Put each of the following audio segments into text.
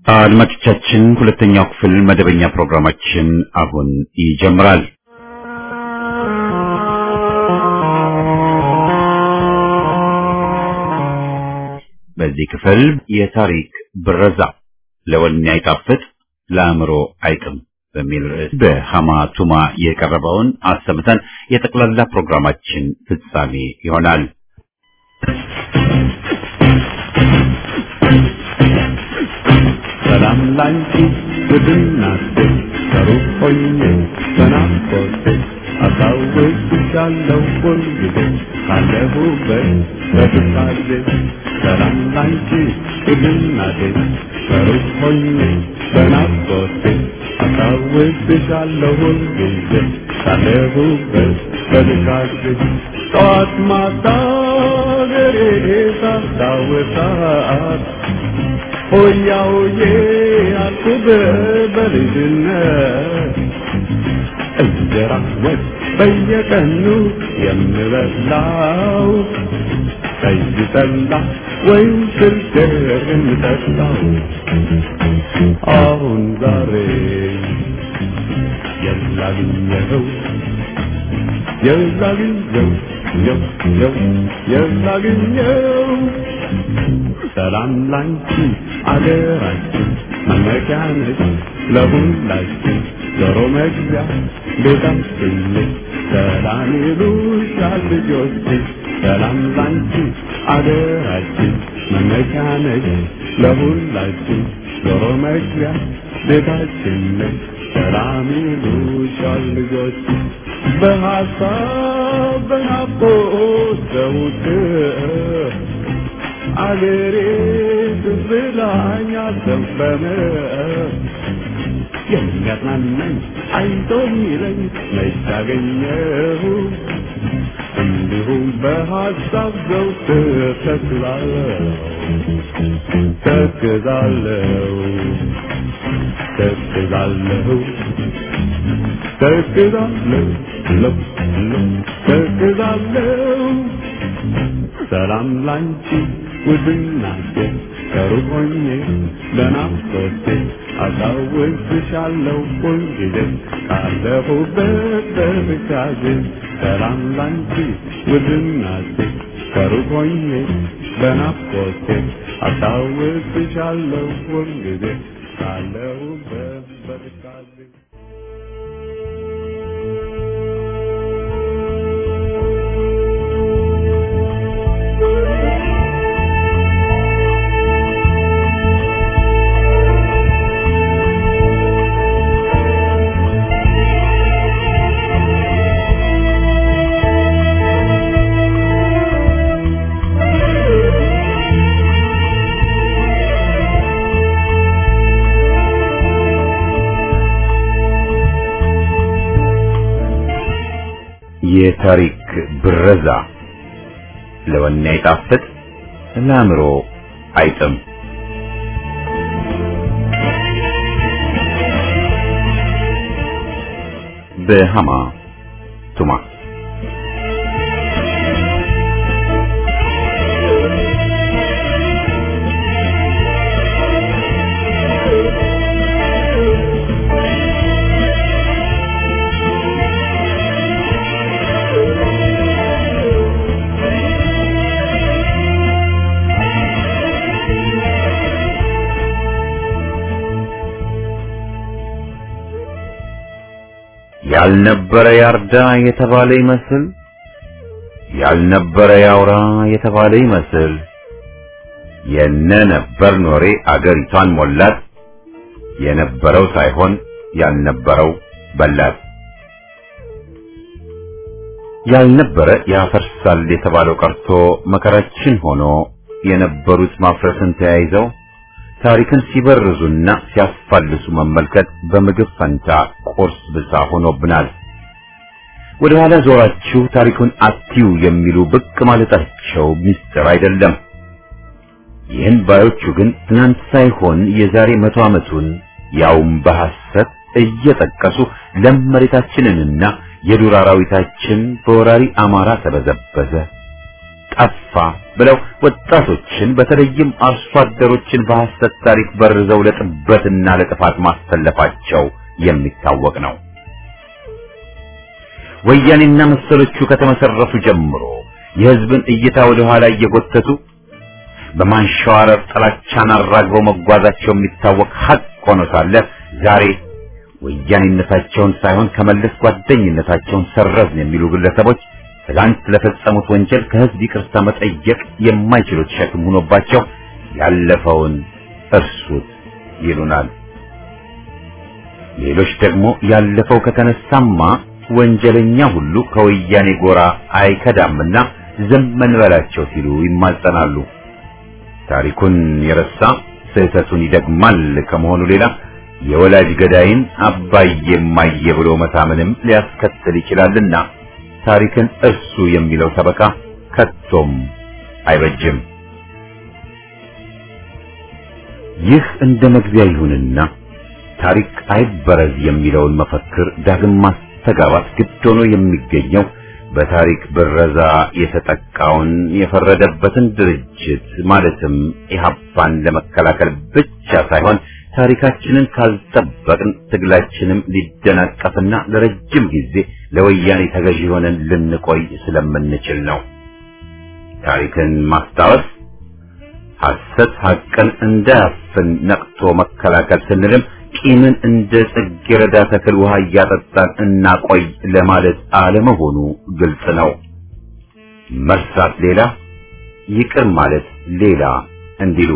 አድማጮቻችን ሁለተኛው ክፍል መደበኛ ፕሮግራማችን አሁን ይጀምራል። በዚህ ክፍል የታሪክ ብረዛ ለወኔ አይጣፍጥ ለአእምሮ አይጥም በሚል ርዕስ በሐማ ቱማ የቀረበውን አሰምተን የጠቅላላ ፕሮግራማችን ፍጻሜ ይሆናል። ሰላም ላንቺ ውድናቴ ከሩቅ ሆኜ በናፍቆቴ አስታውስሻለሁ ሁልጊዜ ካለሁበት በትካዜ። ሰላም ላንቺ ውድናቴ ከሩቅ ሆኜ በናፍቆቴ አስታውስሻለሁ ሁልጊዜ ካለሁበት በትካዜ። ጠዋት ማታ ገሬ ሳስታውሳት ሆያ ሆዬ አልኩብ በልጅነት እንጀራ ወጥ በየቀኑ የምበላው ቀይ ጠላ ወይም ስልገር የምጠጣው አሁን ዛሬ የላግኘው ሰላም ላንቺ አገራችን መመኪያ ነች ለሁላችን ዞሮ መግቢያ ቤታችን ሰላም ይሉሻል ልጆች። ሰላም ላንቺ አገራችን መመኪያ ነች ለሁላችን ዞሮ መግቢያ ቤታችን ሰላም ይሉሻል ልጆች። በሐሳብ በናፍቆት ዘውትር አገሬ ትዝላኝ አልዘንበመ የሚያጽናናኝ አይዞህ የሚለኝ መች አገኘሁ እንዲሁም በሐሳብ ዘውትር ተክዛለሁ። ሰላም ላንቺ ውድናቴ ከሩቅ ሆኜ በናፍቆቴ አስታውስሻለሁ ሁልጊዜ ካለሁበት በትካዜ። ሰላም ላንቺ ውድናቴ ከሩቅ ሆኜ በናፍቆቴ አስታውስሻለሁ ሁልጊዜ ካለሁበት በትካዜ። የታሪክ ብረዛ ለወኔ አይጣፍጥ ለአእምሮ አይጥም። በሐማ ቱማ ያልነበረ ያርዳ የተባለ ይመስል ያልነበረ ያውራ የተባለ ይመስል የነ ነበር ኖሬ አገሪቷን ሞላት። የነበረው ሳይሆን ያልነበረው በላት። ያልነበረ ያፈርሳል የተባለው ቀርቶ መከራችን ሆኖ የነበሩት ማፍረስን ተያይዘው ታሪክን ሲበርዙና ሲያፋልሱ መመልከት በምግብ ፈንታ ቁርስ ብቻ ሆኖብናል። ወደ ኋላ ዞራችሁ ታሪኩን አትዩ የሚሉ ብቅ ማለታቸው ሚስጥር አይደለም። ይህን ባዮቹ ግን ትናንት ሳይሆን የዛሬ 100 ዓመቱን ያውም በሐሰት እየጠቀሱ ለም መሬታችንንና የዱር አራዊታችን በወራሪ አማራ ተበዘበዘ፣ ጠፋ ብለው ወጣቶችን በተለይም አርሶ አደሮችን በሐሰት ታሪክ በርዘው ለጥበትና ለጥፋት ማስተለፋቸው የሚታወቅ ነው። ወያኔና መሰሎቹ ከተመሰረቱ ጀምሮ የሕዝብን እይታ ወደ ኋላ እየጎተቱ በማንሸዋረር ጥላቻን አራግበው መጓዛቸው የሚታወቅ ሐቅ ሆኖ ሳለ ዛሬ ወያኔነታቸውን ሳይሆን ከመለስ ጓደኝነታቸውን ሰረዝን የሚሉ ግለሰቦች ትላንት ለፈጸሙት ወንጀል ከሕዝብ ይቅርታ መጠየቅ የማይችሉት ሸክም ሆኖባቸው ያለፈውን እርሱት ይሉናል። ሌሎች ደግሞ ያለፈው ከተነሳማ ወንጀለኛ ሁሉ ከወያኔ ጎራ አይከዳምና ዝም እንበላቸው ሲሉ ይማጸናሉ። ታሪኩን የረሳ ስህተቱን ይደግማል ከመሆኑ ሌላ የወላጅ ገዳይን አባዬ እማዬ ብሎ መታመንም ሊያስከትል ይችላልና ታሪክን እርሱ የሚለው ሰበካ ከቶም አይበጅም። ይህ እንደ መግቢያ ይሁንና ታሪክ አይበረዝ የሚለውን መፈክር ዳግም ማስተጋባት ግድ ሆኖ የሚገኘው በታሪክ ብረዛ የተጠቃውን የፈረደበትን ድርጅት ማለትም ኢህአፓን ለመከላከል ብቻ ሳይሆን ታሪካችንን ካልጠበቅን ትግላችንም ሊደናቀፍና ለረጅም ጊዜ ለወያኔ ተገዢ ሆነን ልንቆይ ስለምንችል ነው። ታሪክን ማስታወስ ሐሰት ሐቅን እንዳያፍን ነቅቶ መከላከል ስንልም ቂምን እንደ ጽጌረዳ ተክል ውሃ እያጠጣን እናቆይ ለማለት አለመሆኑ ግልጽ ነው። መርሳት ሌላ፣ ይቅር ማለት ሌላ እንዲሉ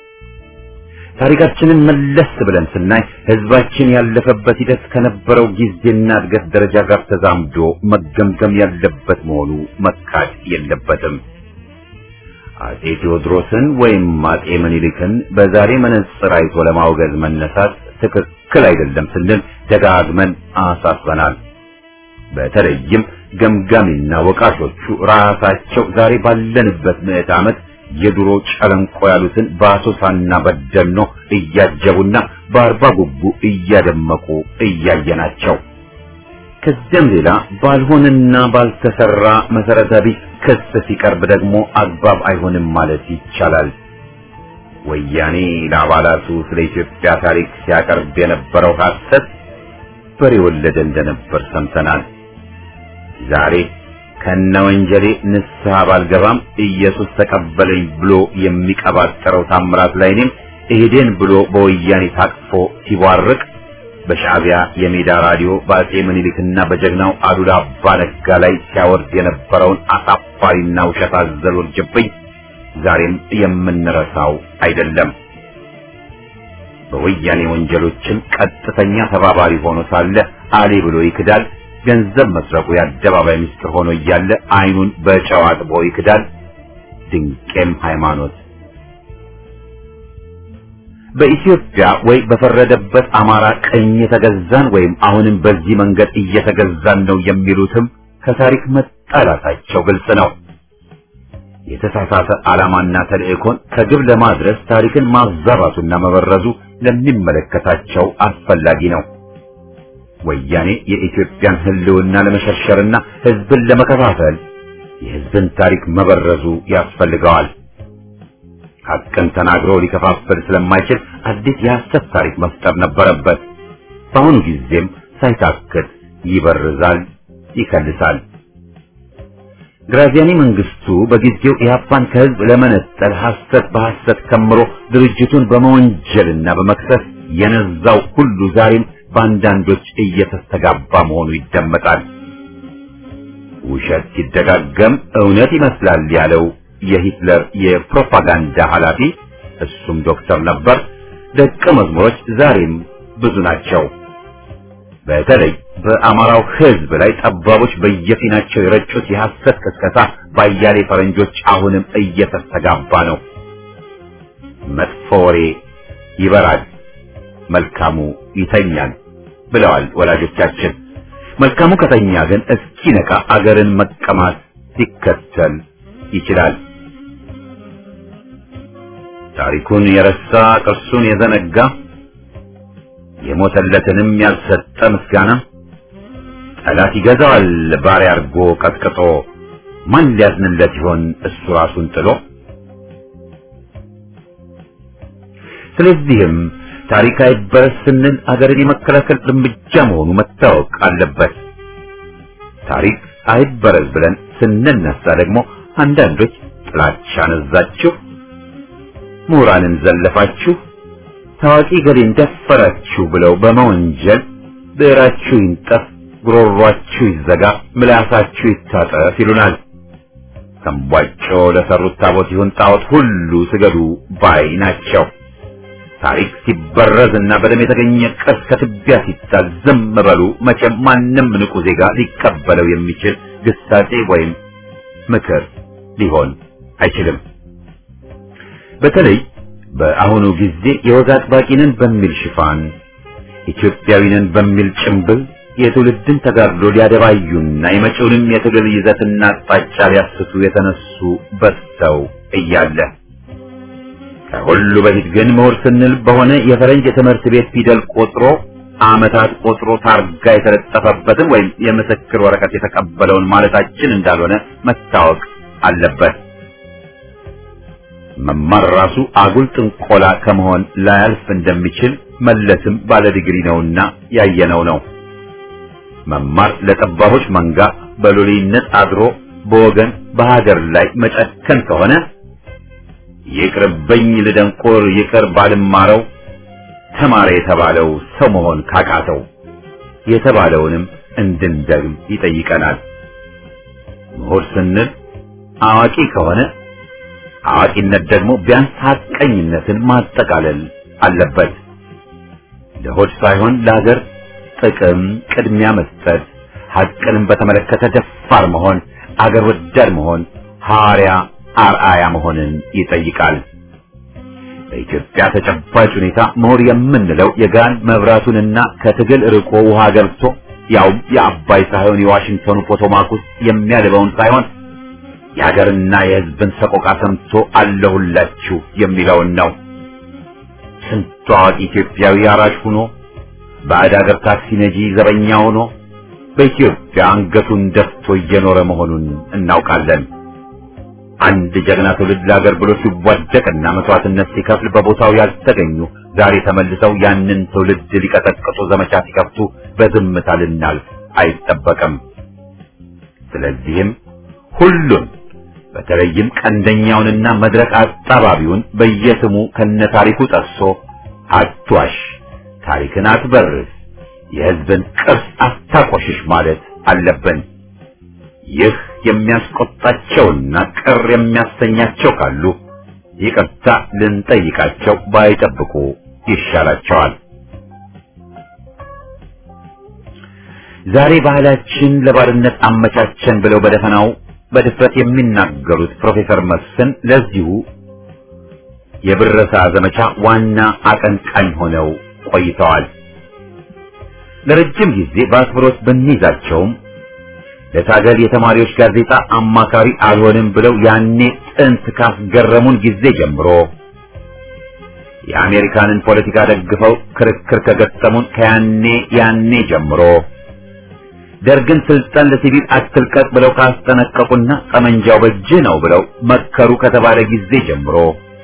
ታሪካችንን መለስ ብለን ስናይ ሕዝባችን ያለፈበት ሂደት ከነበረው ጊዜና እድገት ደረጃ ጋር ተዛምዶ መገምገም ያለበት መሆኑ መካድ የለበትም። አጼ ቴዎድሮስን ወይም አጼ ምኒልክን በዛሬ መነጽር አይቶ ለማውገዝ መነሳት ትክክል አይደለም ስንል ደጋግመን አሳስበናል። በተለይም ገምጋሚና ወቃሾቹ ራሳቸው ዛሬ ባለንበት ምዕተ ዓመት የድሮ ጨለንቆ ያሉትን በአሶሳና በደኖ እያጀቡና በአርባ ጉቡ እያደመቁ እያየናቸው፣ ከዚያም ሌላ ባልሆነና ባልተሰራ መሰረተ ቢስ ክስ ሲቀርብ ደግሞ አግባብ አይሆንም ማለት ይቻላል። ወያኔ ለአባላቱ ስለ ኢትዮጵያ ታሪክ ሲያቀርብ የነበረው ሐሰት በሬ ወለደ እንደነበር ሰምተናል። ዛሬ ከነወንጀሌ ንስሐ ባልገባም ኢየሱስ ተቀበለኝ ብሎ የሚቀባጠረው ታምራት ላይኔም እሄደን ብሎ በወያኔ ታቅፎ ሲቧርቅ በሻዕቢያ የሜዳ ራዲዮ በአጼ ምኒልክና በጀግናው አሉላ አባ ነጋ ላይ ሲያወርድ የነበረውን አሳፋሪና ውሸት አዘል ውርጅብኝ ዛሬም የምንረሳው አይደለም። በወያኔ ወንጀሎችን ቀጥተኛ ተባባሪ ሆኖ ሳለ አሌ ብሎ ይክዳል። ገንዘብ መስረቁ የአደባባይ ምስጢር ሆኖ እያለ አይኑን በጨው አጥቦ ይክዳል። ድንቄም ሃይማኖት በኢትዮጵያ ወይ በፈረደበት አማራ ቀኝ የተገዛን ወይም አሁንም በዚህ መንገድ እየተገዛን ነው የሚሉትም ከታሪክ መጣላታቸው ግልጽ ነው። የተሳሳተ ዓላማና ተልእኮን ከግብ ለማድረስ ታሪክን ማዛባቱና መበረዙ ለሚመለከታቸው አስፈላጊ ነው። ወያኔ የኢትዮጵያን ሕልውና ለመሸርሸርና ሕዝብን ለመከፋፈል የሕዝብን ታሪክ መበረዙ ያስፈልገዋል። ሐቅን ተናግሮ ሊከፋፈል ስለማይችል አዲስ የሐሰት ታሪክ መፍጠር ነበረበት። በአሁኑ ጊዜም ሳይታክት ይበርዛል፣ ይከልሳል። ግራዚያኒ መንግስቱ በጊዜው ኢህአፓን ከሕዝብ ለመነጠል ሐሰት በሐሰት ከምሮ ድርጅቱን በመወንጀልና በመክሰስ የነዛው ሁሉ ዛሬም በአንዳንዶች እየተስተጋባ መሆኑ ይደመጣል። ውሸት ሲደጋገም እውነት ይመስላል ያለው የሂትለር የፕሮፓጋንዳ ኃላፊ እሱም ዶክተር ነበር። ደቀ መዝሙሮች ዛሬም ብዙ ናቸው። በተለይ በአማራው ሕዝብ ላይ ጠባቦች በየፊናቸው የረጩት የሐሰት ቅስቀሳ ባያሌ ፈረንጆች አሁንም እየተስተጋባ ነው። መጥፎ ወሬ ይበራል፣ መልካሙ ይተኛል ብለዋል ወላጆቻችን። መልካሙ ከተኛ ግን እስኪነቃ አገርን መቀማት ሊከተል ይችላል። ታሪኩን የረሳ ቅርሱን የዘነጋ የሞተለትንም ያልሰጠ ምስጋና ጠላት ይገዛዋል ባሪያ አርጎ ቀጥቅጦ ማን ሊያዝንለት ይሆን እሱ ራሱን ጥሎ? ስለዚህም ታሪክ አይበረስ ስንል አገርን የመከላከል እርምጃ መሆኑ መታወቅ አለበት። ታሪክ አይበረዝ ብለን ስንነሳ ደግሞ አንዳንዶች ጥላቻ ነዛችሁ፣ ምሁራንን ዘለፋችሁ፣ ታዋቂ ገሌን ደፈራችሁ ብለው በመወንጀል ብዕራችሁ ይንጠፍ፣ ጉሮሯችሁ ይዘጋ፣ ምላሳችሁ ይታጠፍ ይሉናል። ተንቧጮ ለሰሩት ታቦት ይሁን ጣዖት ሁሉ ስገዱ ባይ ናቸው። ታሪክ ሲበረዝና በደም የተገኘ ቅርስ ከትቢያ ሲጣል ዝም በሉ። መቼም ማንም ንቁ ዜጋ ሊቀበለው የሚችል ግሳጼ ወይም ምክር ሊሆን አይችልም። በተለይ በአሁኑ ጊዜ የወግ አጥባቂንን በሚል ሽፋን ኢትዮጵያዊንን በሚል ጭምብል የትውልድን ተጋድሎ ሊያደባዩና የመጪውንም የትግል ይዘትና አቅጣጫ ሊያስቱ የተነሱ በዝተው እያለ ከሁሉ በፊት ግን ምሁር ስንል በሆነ የፈረንጅ የትምህርት ቤት ፊደል ቆጥሮ ዓመታት ቆጥሮ ታርጋ የተለጠፈበትን ወይም የምስክር ወረቀት የተቀበለውን ማለታችን እንዳልሆነ መታወቅ አለበት። መማር ራሱ አጉል ጥንቆላ ከመሆን ላያልፍ እንደሚችል መለስም ባለ ዲግሪ ነውና ያየነው ነው። መማር ለጠባቦች መንጋ በሎሌነት አድሮ በወገን በሀገር ላይ መጨከን ከሆነ ይቅርብኝ ልደንቆር ይቅር ባልማረው ተማረ የተባለው ሰው መሆን ካቃተው የተባለውንም እንድንደግም ይጠይቀናል። ምሁር ስንል አዋቂ ከሆነ አዋቂነት ደግሞ ቢያንስ ሐቀኝነትን ማጠቃለል አለበት። ለሆድ ሳይሆን ለሀገር ጥቅም ቅድሚያ መስጠት፣ ሐቅንም በተመለከተ ደፋር መሆን፣ አገር ወዳድ መሆን፣ ሐዋርያ አርአያ መሆንን ይጠይቃል። በኢትዮጵያ ተጨባጭ ሁኔታ ምሁር የምንለው የጋን መብራቱንና ከትግል ርቆ ውሃ ገብቶ ያውም የአባይ ሳይሆን የዋሽንግተኑ ፖቶማክ ውስጥ የሚያልበውን ሳይሆን የሀገርና የሕዝብን ሰቆቃ ሰምቶ አለሁላችሁ የሚለውን ነው። ስንቱ አዋቂ ኢትዮጵያዊ አራሽ ሆኖ ባዕድ አገር ታክሲ ነጂ ዘበኛ ሆኖ በኢትዮጵያ አንገቱን ደፍቶ እየኖረ መሆኑን እናውቃለን። አንድ ጀግና ትውልድ ለሀገር ብሎ ሲዋደቅና መስዋዕትነት ሲከፍል በቦታው ያልተገኙ ዛሬ ተመልሰው ያንን ትውልድ ሊቀጠቅጡ ዘመቻ ሲከፍቱ በዝምታ ልናልፍ አይጠበቅም። ስለዚህም ሁሉን በተለይም ቀንደኛውንና መድረክ አጣባቢውን በየስሙ ከነታሪኩ ጠቅሶ አትዋሽ፣ ታሪክን አትበርዝ፣ የሕዝብን ቅርስ አታቆሽሽ ማለት አለብን። ይህ የሚያስቆጣቸውና ቅር የሚያሰኛቸው ካሉ ይቅርታ ልንጠይቃቸው ባይጠብቁ ይሻላቸዋል። ዛሬ ባህላችን ለባርነት አመቻቸን ብለው በደፈናው በድፍረት የሚናገሩት ፕሮፌሰር መስፍን ለዚሁ የብረሳ ዘመቻ ዋና አቀንቃኝ ሆነው ቆይተዋል። ለረጅም ጊዜ በአክብሮት ብንይዛቸውም ለታገል የተማሪዎች ጋዜጣ አማካሪ አልሆንም ብለው ያኔ ጥንት ካስገረሙን ጊዜ ጀምሮ የአሜሪካንን ፖለቲካ ደግፈው ክርክር ከገጠሙን ያኔ ጀምሮ ደርግን ስልጣን ለሲቪል አትልቀቅ ብለው ካስጠነቀቁና ጠመንጃው በእጅ ነው ብለው መከሩ ከተባለ ጊዜ ጀምሮ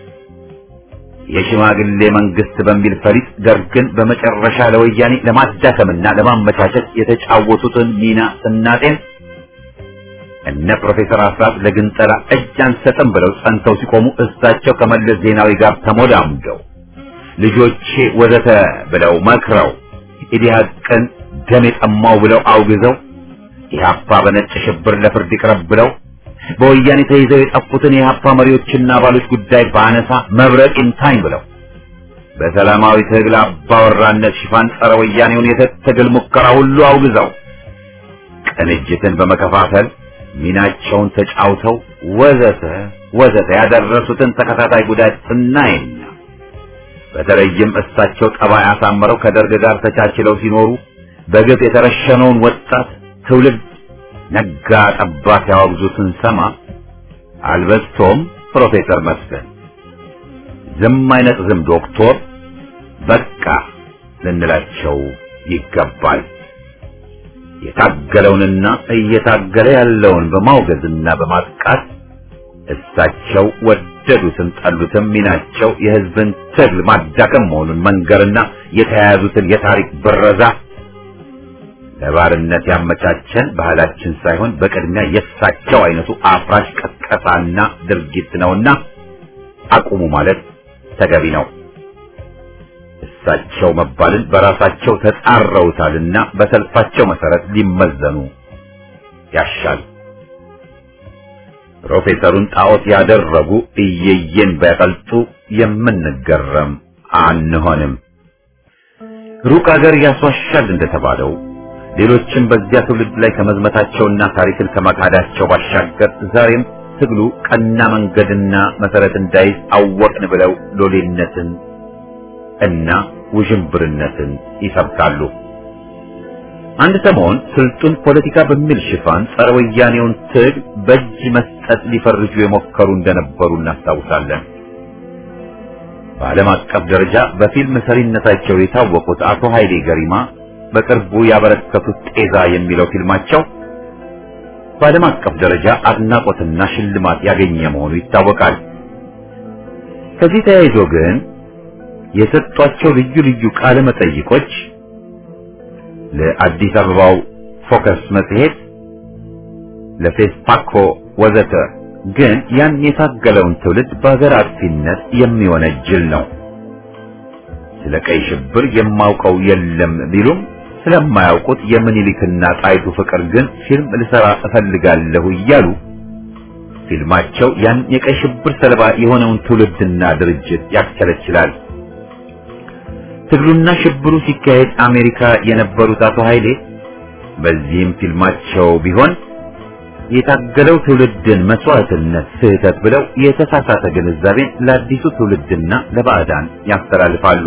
የሽማግሌ መንግስት በሚል ፈሪጥ ደርግን በመጨረሻ ለወያኔ ለማዳከምና ለማመቻቸት የተጫወቱትን ሚና ስናጤን እነ ፕሮፌሰር አስራት ለግንጠላ እጅ አንሰጥም ብለው ጸንተው ሲቆሙ እሳቸው ከመለስ ዜናዊ ጋር ተሞዳምደው ልጆቼ ወዘተ ብለው መክረው ኢዲሃቅን ደም የጠማው ብለው አውግዘው ኢህአፓ በነጭ ሽብር ለፍርድ ይቅረብ ብለው በወያኔ ተይዘው የጠፉትን የኢህአፓ መሪዎችና አባሎች ጉዳይ ባነሳ መብረቅ ይምታኝ ብለው በሰላማዊ ትግል አባወራነት ሽፋን ጸረ ወያኔውን የትግል ሙከራ ሁሉ አውግዘው ቅንጅትን በመከፋፈል ሚናቸውን ተጫውተው ወዘተ ያደረሱትን ተከታታይ ጉዳት ስናይና በተለይም እሳቸው ጠባይ አሳምረው ከደርግ ጋር ተቻችለው ሲኖሩ በግፍ የተረሸነውን ወጣት ትውልድ ነጋ ጠባ ሲያወግዙ ስንሰማ አልበስቶም ፕሮፌሰር መስፍን ዝም አይነት ዝም ዶክተር በቃ ልንላቸው ይገባል። የታገለውንና እየታገለ ያለውን በማውገዝና በማጥቃት እሳቸው ወደዱትም ጠሉትም ሚናቸው የህዝብን ትግል ማዳከም መሆኑን መንገርና የተያያዙትን የታሪክ ብረዛ ለባርነት ያመቻቸን ባህላችን ሳይሆን በቅድሚያ የእሳቸው አይነቱ አፍራሽ ቀስቀሳና ድርጊት ነውና አቁሙ ማለት ተገቢ ነው። እሳቸው መባልን በራሳቸው ተጻረውታልና በሰልፋቸው መሰረት ሊመዘኑ ያሻል። ፕሮፌሰሩን ጣዖት ያደረጉ እየየን ቢያቀልጡ የምንገረም አንሆንም። ሩቅ አገር ያስዋሻል እንደተባለው ሌሎችም በዚያ ትውልድ ላይ ከመዝመታቸውና ታሪክን ከመካዳቸው ባሻገር ዛሬም ትግሉ ቀና መንገድና መሰረት እንዳይዝ አወቅን ብለው ሎሌነትን እና ውዥንብርነትን ይሰብካሉ። አንድ ሰሞን ስልጡን ፖለቲካ በሚል ሽፋን ጸረ ወያኔውን ትግል በእጅ መስጠት ሊፈርጁ የሞከሩ እንደነበሩ እናስታውሳለን። በዓለም አቀፍ ደረጃ በፊልም ሰሪነታቸው የታወቁት አቶ ኃይሌ ገሪማ በቅርቡ ያበረከቱት ጤዛ የሚለው ፊልማቸው በዓለም አቀፍ ደረጃ አድናቆትና ሽልማት ያገኘ መሆኑ ይታወቃል። ከዚህ ተያይዞ ግን የሰጧቸው ልዩ ልዩ ቃለ መጠይቆች ለአዲስ አበባው ፎከስ መጽሔት፣ ለፌስፓኮ ወዘተ ግን ያን የታገለውን ትውልድ በሀገር አጥፊነት የሚወነጅል ነው። ስለ ቀይ ሽብር የማውቀው የለም ቢሉም ስለማያውቁት የምኒልክና ጣይቱ ፍቅር ግን ፊልም ልሰራ እፈልጋለሁ እያሉ ፊልማቸው ያን የቀይ ሽብር ሰለባ የሆነውን ትውልድና ድርጅት ያስቸለችላል። ትግሉና ሽብሩ ሲካሄድ አሜሪካ የነበሩት አቶ ኃይሌ በዚህም ፊልማቸው ቢሆን የታገለው ትውልድን መስዋዕትነት ስህተት ብለው የተሳሳተ ግንዛቤን ለአዲሱ ትውልድና ለባዕዳን ያስተላልፋሉ።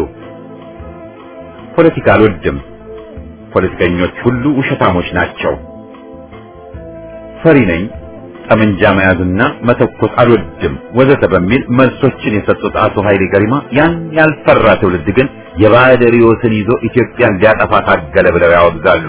ፖለቲካ አልወድም፣ ፖለቲከኞች ሁሉ ውሸታሞች ናቸው፣ ፈሪ ነኝ፣ ጠመንጃ መያዝና መተኮስ አልወድም ወዘተ በሚል መልሶችን የሰጡት አቶ ኃይሌ ገሪማ ያን ያልፈራ ትውልድ ግን የባዕድ ርዕዮትን ይዞ ኢትዮጵያን ሊያጠፋ ታገለ ብለው ያወግዛሉ።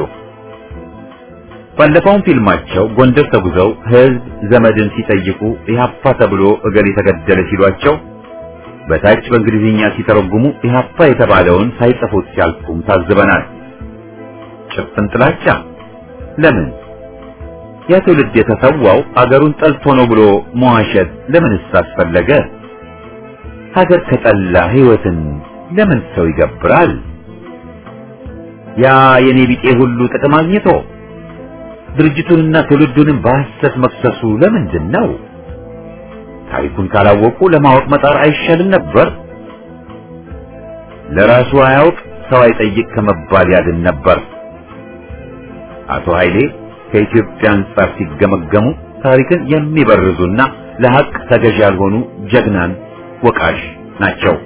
ባለፈውም ፊልማቸው ጎንደር ተጉዘው ህዝብ ዘመድን ሲጠይቁ ኢህአፓ ተብሎ እገሌ ተገደለ ሲሏቸው በታች በእንግሊዝኛ ሲተረጉሙ ኢህአፓ የተባለውን ሳይጽፉት ሲያልፉም ታዝበናል። ጭፍን ጥላቻ ለምን? ያ ትውልድ የተሰዋው አገሩን ጠልቶ ነው ብሎ መዋሸት ለምንስ አስፈለገ? ሀገር ከጠላ ህይወትን ለምን ሰው ይገብራል? ያ የኔ ቢጤ ሁሉ ጥቅም አግኝቶ ድርጅቱንና ትውልዱንም በሐሰት መክሰሱ ለምንድን ነው? ታሪኩን ካላወቁ ለማወቅ መጣር አይሻልም ነበር? ለራሱ አያውቅ ሰው አይጠይቅ ከመባል ያድን ነበር። አቶ ኃይሌ ከኢትዮጵያ አንጻር ሲገመገሙ ታሪክን የሚበርዙና ለሐቅ ተገዥ ያልሆኑ ጀግናን ወቃሽ ናቸው።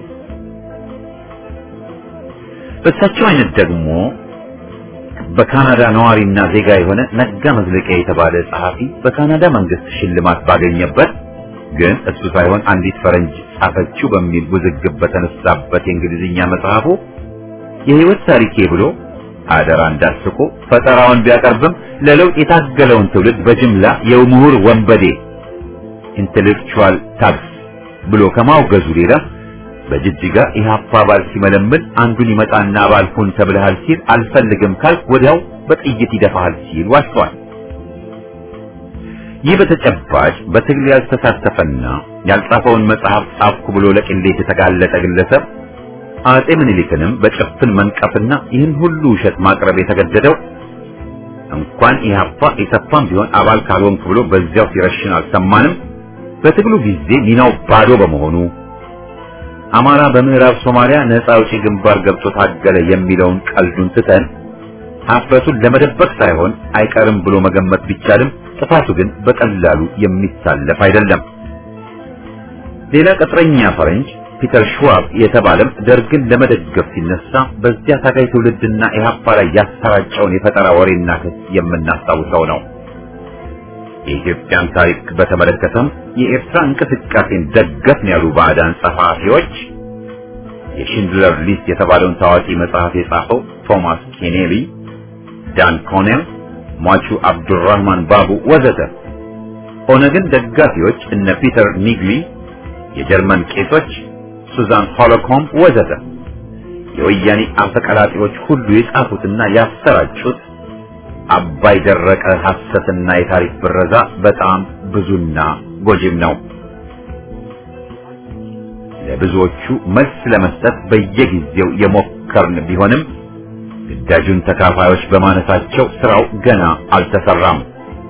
በእሳቸው አይነት ደግሞ በካናዳ ነዋሪና ዜጋ የሆነ ነጋ መዝለቂያ የተባለ ጸሐፊ በካናዳ መንግስት ሽልማት ባገኘበት ግን እሱ ሳይሆን አንዲት ፈረንጅ ጻፈችው በሚል ውዝግብ በተነሳበት የእንግሊዝኛ መጽሐፉ የህይወት ታሪኬ ብሎ አደራ እንዳስቆ ፈጠራውን ቢያቀርብም ለለውጥ የታገለውን ትውልድ በጅምላ የምሁር ወንበዴ ኢንተሌክቹዋል ታክስ ብሎ ከማውገዙ ሌላ በጅጅጋ ኢህአፓ አባል ሲመለምል አንዱን ይመጣና አባል ሁን ተብለሃል ሲል አልፈልግም ካልክ ወዲያው በጥይት ይደፋሃል ሲል ዋሽቷል። ይህ በተጨባጭ በትግል ያልተሳተፈና ያልጻፈውን መጽሐፍ ጻፍኩ ብሎ ለቅሌት የተጋለጠ ግለሰብ አጼ ምኒልክንም በጭፍን መንቀፍና ይህን ሁሉ ውሸት ማቅረብ የተገደደው እንኳን ኢህአፓ ኢሰፓም ቢሆን አባል ካልሆንክ ብሎ በዚያው ሲረሽን አልሰማንም። በትግሉ ጊዜ ሚናው ባዶ በመሆኑ አማራ በምዕራብ ሶማሊያ ነፃ አውጪ ግንባር ገብቶ ታገለ የሚለውን ቀልዱን ትተን ሀፍረቱን ለመደበቅ ሳይሆን አይቀርም ብሎ መገመት ቢቻልም ጥፋቱ ግን በቀላሉ የሚታለፍ አይደለም። ሌላ ቅጥረኛ ፈረንጅ ፒተር ሽዋብ የተባለም ደርግን ለመደገፍ ሲነሳ በዚያ ታጋይ ትውልድና ኢህአፓ ላይ ያሰራጨውን የፈጠራ ወሬና ክስ የምናስታውሰው ነው። የኢትዮጵያን ታሪክ በተመለከተም የኤርትራ እንቅስቃሴን ደገፍን ያሉ ባዕዳን ጸሐፊዎች የሽንድለር ሊስት የተባለውን ታዋቂ መጽሐፍ የጻፈው ቶማስ ኬኔሊ፣ ዳን ኮኔል፣ ሟቹ አብዱራህማን ባቡ ወዘተ። ኦነግን ደጋፊዎች እነ ፒተር ኒግሊ፣ የጀርመን ቄሶች፣ ሱዛን ሆሎኮም ወዘተ የወያኔ አፈቀላጤዎች ሁሉ የጻፉትና ያሰራጩት አባይ ደረቀ ሐሰትና የታሪክ ብረዛ በጣም ብዙና ጎጂም ነው። ለብዙዎቹ መልስ ለመስጠት በየጊዜው የሞከርን ቢሆንም ግዳጁን ተካፋዮች በማነሳቸው ስራው ገና አልተሰራም።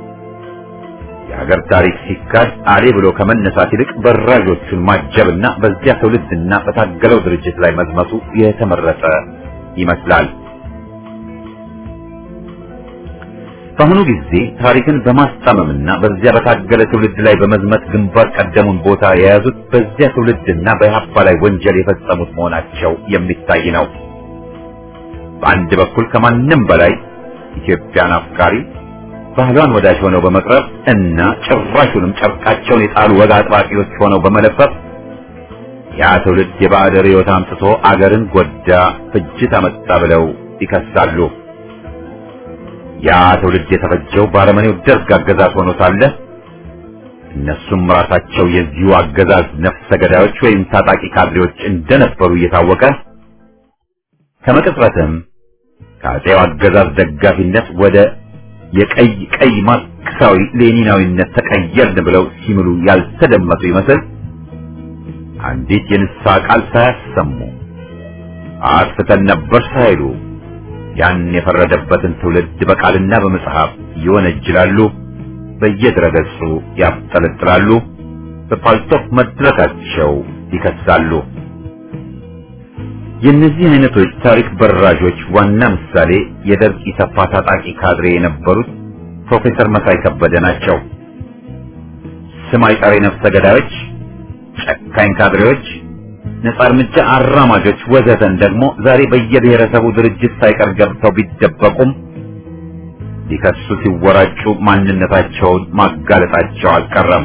የሀገር ታሪክ ሲካድ አሌ ብሎ ከመነሳት ይልቅ በራዦቹን ማጀብና በዚያ ትውልድና በታገለው ድርጅት ላይ መዝመቱ የተመረጠ ይመስላል። በአሁኑ ጊዜ ታሪክን በማስጣመምና በዚያ በታገለ ትውልድ ላይ በመዝመት ግንባር ቀደሙን ቦታ የያዙት በዚያ ትውልድና በኢህአፓ ላይ ወንጀል የፈጸሙት መሆናቸው የሚታይ ነው። በአንድ በኩል ከማንም በላይ ኢትዮጵያን አፍቃሪ ባህሏን ወዳጅ ሆነው በመቅረብ እና ጭራሹንም ጨርቃቸውን የጣሉ ወግ አጥባቂዎች ሆነው በመለፈፍ ያ ትውልድ የባዕድ ርዕዮት አምጥቶ አገርን ጎዳ፣ ፍጅት አመጣ ብለው ይከሳሉ። ያ ትውልድ የተፈጀው በአረመኔው ደርግ አገዛዝ ሆኖ ሳለ እነሱም ራሳቸው የዚሁ አገዛዝ ነፍሰ ገዳዮች ወይም ታጣቂ ካድሬዎች እንደነበሩ እየታወቀ ከመቅጽበትም ከአፄው አገዛዝ ደጋፊነት ወደ የቀይ ማርክሳዊ ሌኒናዊነት ተቀየርን ብለው ሲምሉ ያልተደመጡ ይመስል አንዲት የንስሐ ቃል ሳያሰሙ አጥፍተን ነበር ሳይሉ ያን የፈረደበትን ትውልድ በቃልና በመጽሐፍ ይወነጅላሉ፣ በየድረገጹ ያብጠለጥላሉ፣ በፓልቶክ መድረካቸው ይከሳሉ። የእነዚህ አይነቶች ታሪክ በራዦች ዋና ምሳሌ የደርግ ኢሰፓ ታጣቂ ካድሬ የነበሩት ፕሮፌሰር መሳይ ከበደ ናቸው። ስም አይጠሪ ነፍሰ ገዳዮች፣ ጨካኝ ካድሬዎች፣ ነጻ እርምጃ አራማጆች ወዘተን ደግሞ ዛሬ በየብሔረሰቡ ድርጅት ሳይቀር ገብተው ቢደበቁም ሊከሱ ሲወራጩ ማንነታቸውን ማጋለጣቸው አልቀረም።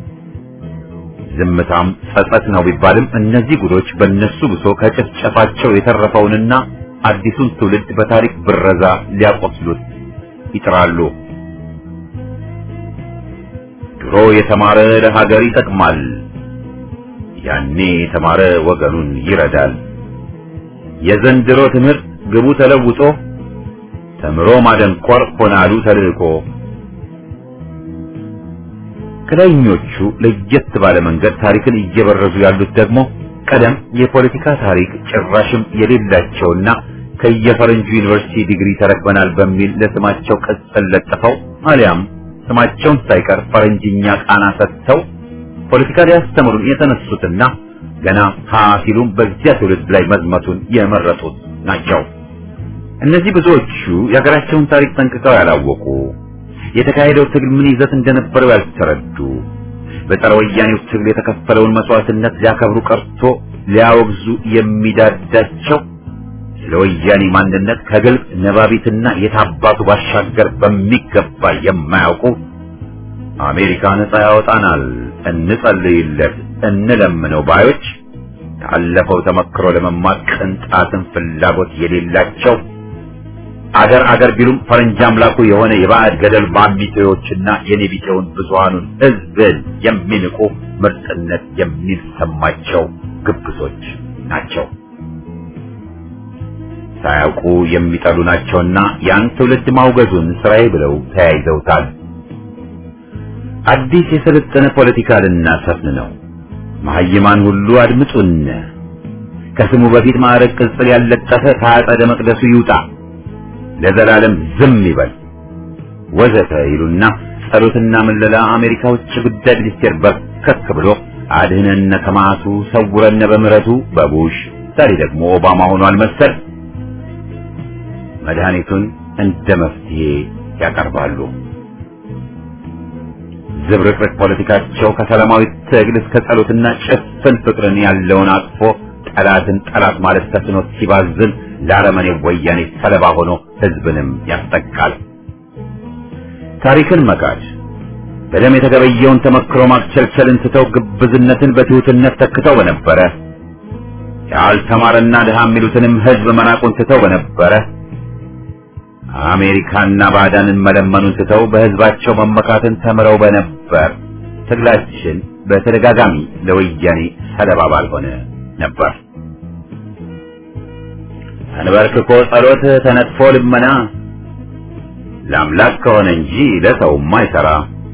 ዝምታም ጸጸት ነው ቢባልም እነዚህ ጉዶች በእነሱ ብሶ ከጭፍጨፋቸው የተረፈውንና አዲሱን ትውልድ በታሪክ ብረዛ ሊያቆስሉት ይጥራሉ። ድሮ የተማረ ለሀገር ይጠቅማል፣ ያኔ የተማረ ወገኑን ይረዳል። የዘንድሮ ትምህርት ግቡ ተለውጦ ተምሮ ማደንቆር ሆናሉ ተልእኮ። ከላይኞቹ ለየት ባለ መንገድ ታሪክን እየበረዙ ያሉት ደግሞ ቀደም የፖለቲካ ታሪክ ጭራሽም የሌላቸውና ከየፈረንጁ ዩኒቨርሲቲ ዲግሪ ተረክበናል በሚል ለስማቸው ቅጽል ለጥፈው አሊያም ስማቸውን ሳይቀር ፈረንጅኛ ቃና ሰጥተው ፖለቲካ ሊያስተምሩን የተነሱትና ገና ሲሉም በዚያ ትውልድ ላይ መዝመቱን የመረጡት ናቸው። እነዚህ ብዙዎቹ የሀገራቸውን ታሪክ ጠንቅቀው ያላወቁ፣ የተካሄደው ትግል ምን ይዘት እንደነበረው ያልተረዱ፣ በጸረ ወያኔው ትግል የተከፈለውን መስዋዕትነት ሊያከብሩ ቀርቶ ሊያወግዙ የሚዳዳቸው፣ ስለ ወያኔ ማንነት ከግልጽ ነባቢትና የታባቱ ባሻገር በሚገባ የማያውቁ፣ አሜሪካ ነጻ ያወጣናል እንጸልይለት እንለምነው ባዮች፣ ካለፈው ተመክሮ ለመማር ቅንጣትን ፍላጎት የሌላቸው፣ አገር ቢሉም ፈረንጅ አምላኩ የሆነ የባዕድ ገደል ማሚቴዎችና የኔቢቴውን ብዙሃኑን ሕዝብን የሚንቁ ምርጥነት የሚሰማቸው ግብዞች ናቸው። ሳያውቁ የሚጠሉ ናቸውና ያን ትውልድ ማውገዙን ስራዬ ብለው ተያይዘውታል። አዲስ የሰለጠነ ፖለቲካ ልናሰፍን ነው። መሀይማን ሁሉ አድምጡን። ከስሙ በፊት ማዕረግ ቅጽል ያለጠፈ ከአጸደ መቅደሱ ይውጣ፣ ለዘላለም ዝም ይበል ወዘተ ይሉና ጸሎትና መለላ አሜሪካ ውጭ ጉዳይ ሚኒስቴር በርከክ ብሎ አድህነነ ከማቱ ሰውረነ በምህረቱ በቡሽ ዛሬ ደግሞ ኦባማ ሆኗል መሰል መድኃኒቱን እንደ መፍትሄ ያቀርባሉ። ዝብርቅርቅ ፖለቲካቸው ከሰላማዊ ትግል እስከ ጸሎትና ጭፍን ፍቅርን ያለውን አቅፎ ጠላትን ጠላት ማለት ተስኖት ሲባዝን ለአረመኔ ወያኔ ሰለባ ሆኖ ህዝብንም ያስጠቃል። ታሪክን መካድ፣ በደም የተገበየውን ተመክሮ ማክቸልቸልን ትተው ግብዝነትን በትሁትነት ተክተው በነበረ፣ ያልተማረና ድሃ የሚሉትንም ህዝብ መናቁን ትተው በነበረ፣ አሜሪካና ባዕዳንን መለመኑን ትተው በህዝባቸው መመካትን ተምረው በነበር ትግላችን በተደጋጋሚ ለወያኔ ሰለባ ባልሆነ ነበር። አንበርክኮ ጸሎት ተነጥፎ ልመና ለአምላክ ከሆነ እንጂ ለሰውማ አይሰራ።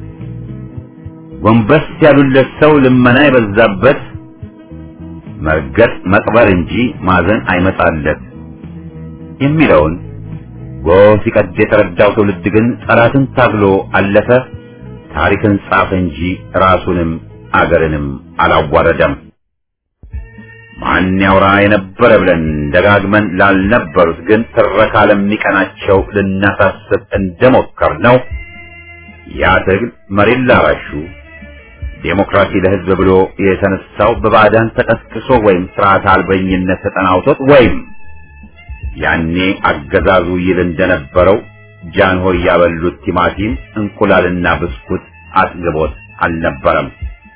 ጎንበስ ያሉለት ሰው ልመና የበዛበት መርገጥ መቅበር እንጂ ማዘን አይመጣለት የሚለውን ጎህ ሲቀድ የተረዳው ትውልድ ግን ጠላትን ታግሎ አለፈ። ታሪክን ጻፈ እንጂ ራሱንም አገርንም አላዋረደም። ማን ያውራ የነበረ ብለን ደጋግመን ላልነበሩት ግን ትረካ ለሚቀናቸው ልናሳስብ እንደሞከር ነው። ያ ትግል መሬት ላራሹ ዴሞክራሲ ለህዝብ ብሎ የተነሳው በባዕዳን ተቀስቅሶ ወይም ስርዓት አልበኝነት ተጠናውቶት ወይም ያኔ አገዛዙ ይል እንደነበረው ጃንሆይ ያበሉት ቲማቲም እንቁላልና ብስኩት አጥግቦት አልነበረም።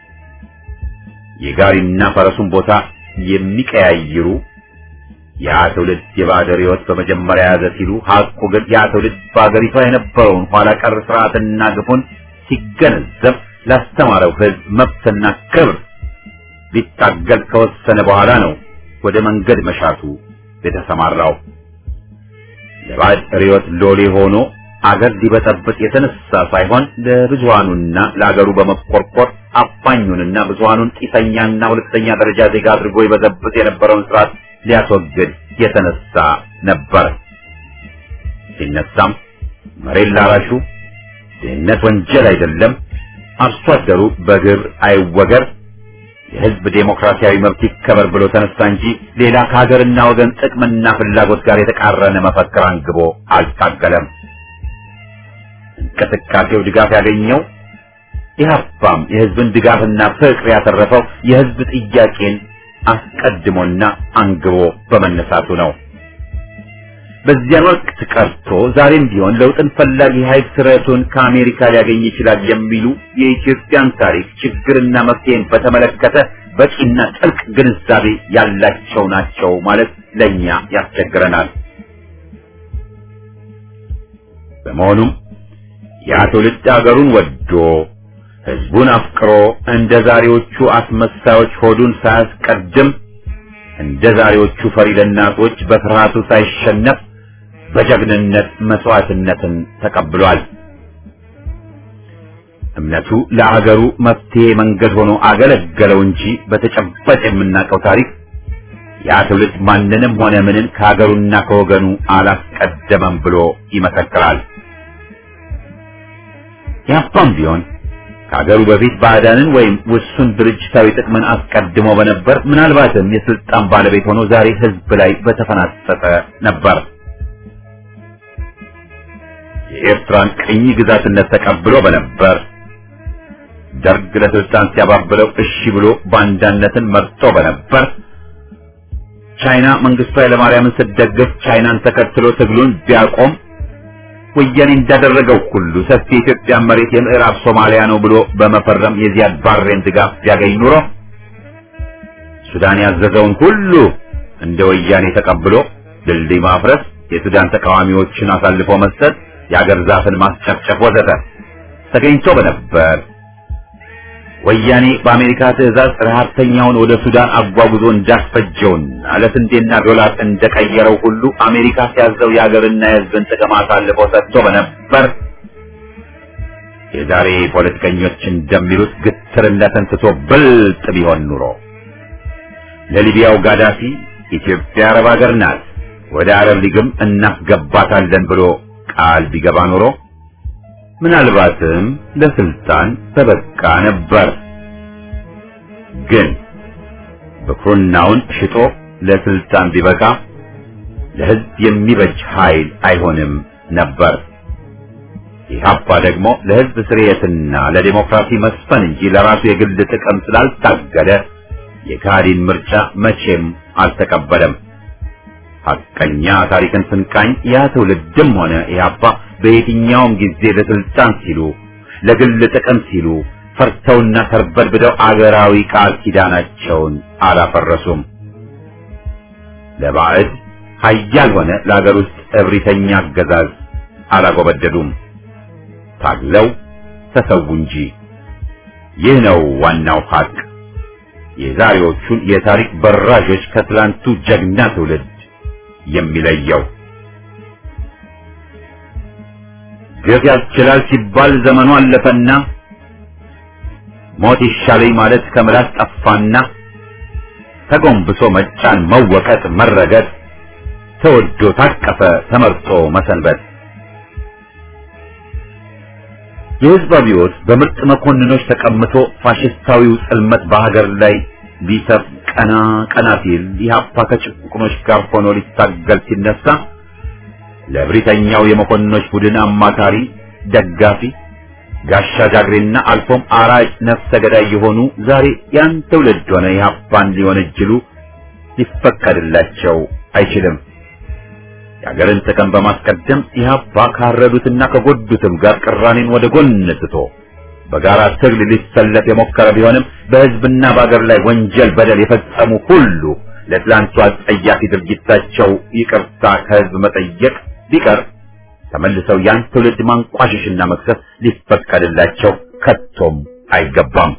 የጋሪና ፈረሱን ቦታ የሚቀያይሩ ያ ትውልድ የባዕዳን ሕይወት በመጀመሪያ ያዘ ሲሉ ሐቁ ግን ያ ትውልድ በአገሪቷ የነበረውን ኋላ ቀር ስርዓትና ግፉን ሲገነዘብ ላስተማረው ህዝብ መብትና ክብር ሊታገል ከወሰነ በኋላ ነው ወደ መንገድ መሻቱ የተሰማራው። ለባዕድ ርዕዮት ሎሌ ሆኖ አገር ሊበጠብጥ የተነሳ ሳይሆን ለብዙሃኑና ለአገሩ በመቆርቆር አፋኙንና ብዙሃኑን ቂሰኛና ሁለተኛ ደረጃ ዜጋ አድርጎ ይበዘብጥ የነበረውን ስርዓት ሊያስወግድ የተነሳ ነበር። ሲነሳም መሬት ላራሹ ድህነት ወንጀል አይደለም፣ አርሶ አደሩ በግብር አይወገር፣ የህዝብ ዴሞክራሲያዊ መብት ይከበር ብሎ ተነሳ እንጂ ሌላ ከሀገርና ወገን ጥቅምና ፍላጎት ጋር የተቃረነ መፈክር አንግቦ አልታገለም። እንቅስቃሴው ድጋፍ ያገኘው ኢህአፓም የህዝብን ድጋፍና ፍቅር ያተረፈው የህዝብ ጥያቄን አስቀድሞና አንግቦ በመነሳቱ ነው። በዚያን ወቅት ቀርቶ ዛሬም ቢሆን ለውጥን ፈላጊ ኃይል ስረቱን ከአሜሪካ ሊያገኝ ይችላል የሚሉ የኢትዮጵያን ታሪክ ችግርና መፍትሄን በተመለከተ በቂና ጥልቅ ግንዛቤ ያላቸው ናቸው ማለት ለኛ ያስቸግረናል። በመሆኑም ያ ትውልድ አገሩን ወዶ ህዝቡን አፍቅሮ እንደ ዛሬዎቹ አስመሳዮች ሆዱን ሳያስቀድም እንደ ዛሬዎቹ ፈሪ ለናቶች በፍርሃቱ ሳይሸነፍ በጀግንነት መስዋዕትነትን ተቀብሏል። እምነቱ ለአገሩ መፍትሄ መንገድ ሆኖ አገለገለው እንጂ በተጨባጭ የምናውቀው ታሪክ ያ ትውልድ ማንንም ሆነ ምንን ከአገሩና ከወገኑ አላስቀደመም ብሎ ይመሰክራል። ያፓም ቢሆን ከአገሩ በፊት ባዕዳንን ወይም ውሱን ድርጅታዊ ጥቅምን አስቀድሞ በነበር ምናልባትም የስልጣን ባለቤት ሆኖ ዛሬ ህዝብ ላይ በተፈናጠጠ ነበር። የኤርትራን ቅኝ ግዛትነት ተቀብሎ በነበር፣ ደርግ ለስልጣን ሲያባብለው እሺ ብሎ ባንዳነትን መርጦ በነበር፣ ቻይና መንግስቱ ኃይለማርያምን ስትደግፍ ቻይናን ተከትሎ ትግሉን ቢያቆም ወያኔ እንዳደረገው ሁሉ ሰፊ የኢትዮጵያ መሬት የምዕራብ ሶማሊያ ነው ብሎ በመፈረም የዚያድ ባሬን ድጋፍ ቢያገኝ ኑሮ ሱዳን ያዘዘውን ሁሉ እንደ ወያኔ ተቀብሎ ድልድይ ማፍረስ፣ የሱዳን ተቃዋሚዎችን አሳልፎ መስጠት፣ የአገር ዛፍን ማስጨፍጨፍ ወዘተ ተገኝቶ በነበር፣ ወያኔ በአሜሪካ ትዕዛዝ ረሃብተኛውን ወደ ሱዳን አጓጉዞ እንዳስፈጀውና ለስንዴና ዶላር እንደቀየረው ሁሉ አሜሪካ ሲያዘው የሀገርና የሕዝብን ጥቅም አሳልፎ ሰጥቶ በነበር፣ የዛሬ ፖለቲከኞች እንደሚሉት ግትርነትን ትቶ ብልጥ ቢሆን ኑሮ ለሊቢያው ጋዳፊ ኢትዮጵያ አረብ ሀገር ናት፣ ወደ አረብ ሊግም እናስገባታለን ብሎ ቃል ቢገባ ኑሮ ምናልባትም ለስልጣን ተበቃ ነበር። ግን ብኩርናውን ሽጦ ለስልጣን ቢበቃ ለሕዝብ የሚበጅ ኃይል አይሆንም ነበር። ኢህአፓ ደግሞ ለሕዝብ ስርየትና ለዲሞክራሲ መስፈን እንጂ ለራሱ የግል ጥቅም ስላልታገለ የካዲን ምርጫ መቼም አልተቀበለም። ሐቀኛ ታሪክን ስንቃኝ ያ ትውልድም ሆነ ኢህአፓ በየትኛውም ጊዜ ለስልጣን ሲሉ ለግል ጥቅም ሲሉ ፈርተውና ተርበድብደው አገራዊ ቃል ኪዳናቸውን አላፈረሱም። ለባዕድ ኃያል ሆነ ለአገር ውስጥ እብሪተኛ አገዛዝ አላጎበደዱም። ታግለው ተሰዉ እንጂ። ይህ ነው ዋናው ሀቅ የዛሬዎቹን የታሪክ በራዦች ከትላንቱ ጀግና ትውልድ የሚለየው። ግፍ ያስችላል ሲባል ዘመኑ አለፈና ሞት ይሻለኝ ማለት ከምላስ ጠፋና ተጎንብሶ መጫን መወቀጥ መረገጥ ተወዶ ታቀፈ ተመርጦ መሰንበት። የህዝብ አብዮት በምርጥ መኮንኖች ተቀምጦ ፋሽስታዊው ጽልመት በሀገር ላይ ሊሰፍ ቀና ቀና ሲል ኢህአፓ ከጭቁኖች ጋር ሆኖ ሊታገል ሲነሳ ለብሪተኛው የመኮንኖች ቡድን አማካሪ ደጋፊ ጋሻ ጃግሬና አልፎም አራጅ ነፍሰ ገዳይ የሆኑ ዛሬ ያን ትውልድ ሆነ ኢህአፓን ሊወነጅሉ ሊፈቀድላቸው አይችልም። የሀገርን ጥቅም በማስቀደም ኢህአፓ ካረዱትና ከጎዱትም ጋር ቅራኔን ወደ ጎን ትቶ በጋራ ትግል ሊሰለፍ የሞከረ ቢሆንም በህዝብና በአገር ላይ ወንጀል በደል የፈጸሙ ሁሉ ለትላንቱ አጸያፊ ድርጊታቸው ይቅርታ ከህዝብ መጠየቅ ቢቀር ተመልሰው ያን ትውልድ ማንቋሸሽና መክሰስ ሊፈቀድላቸው ከቶም አይገባም።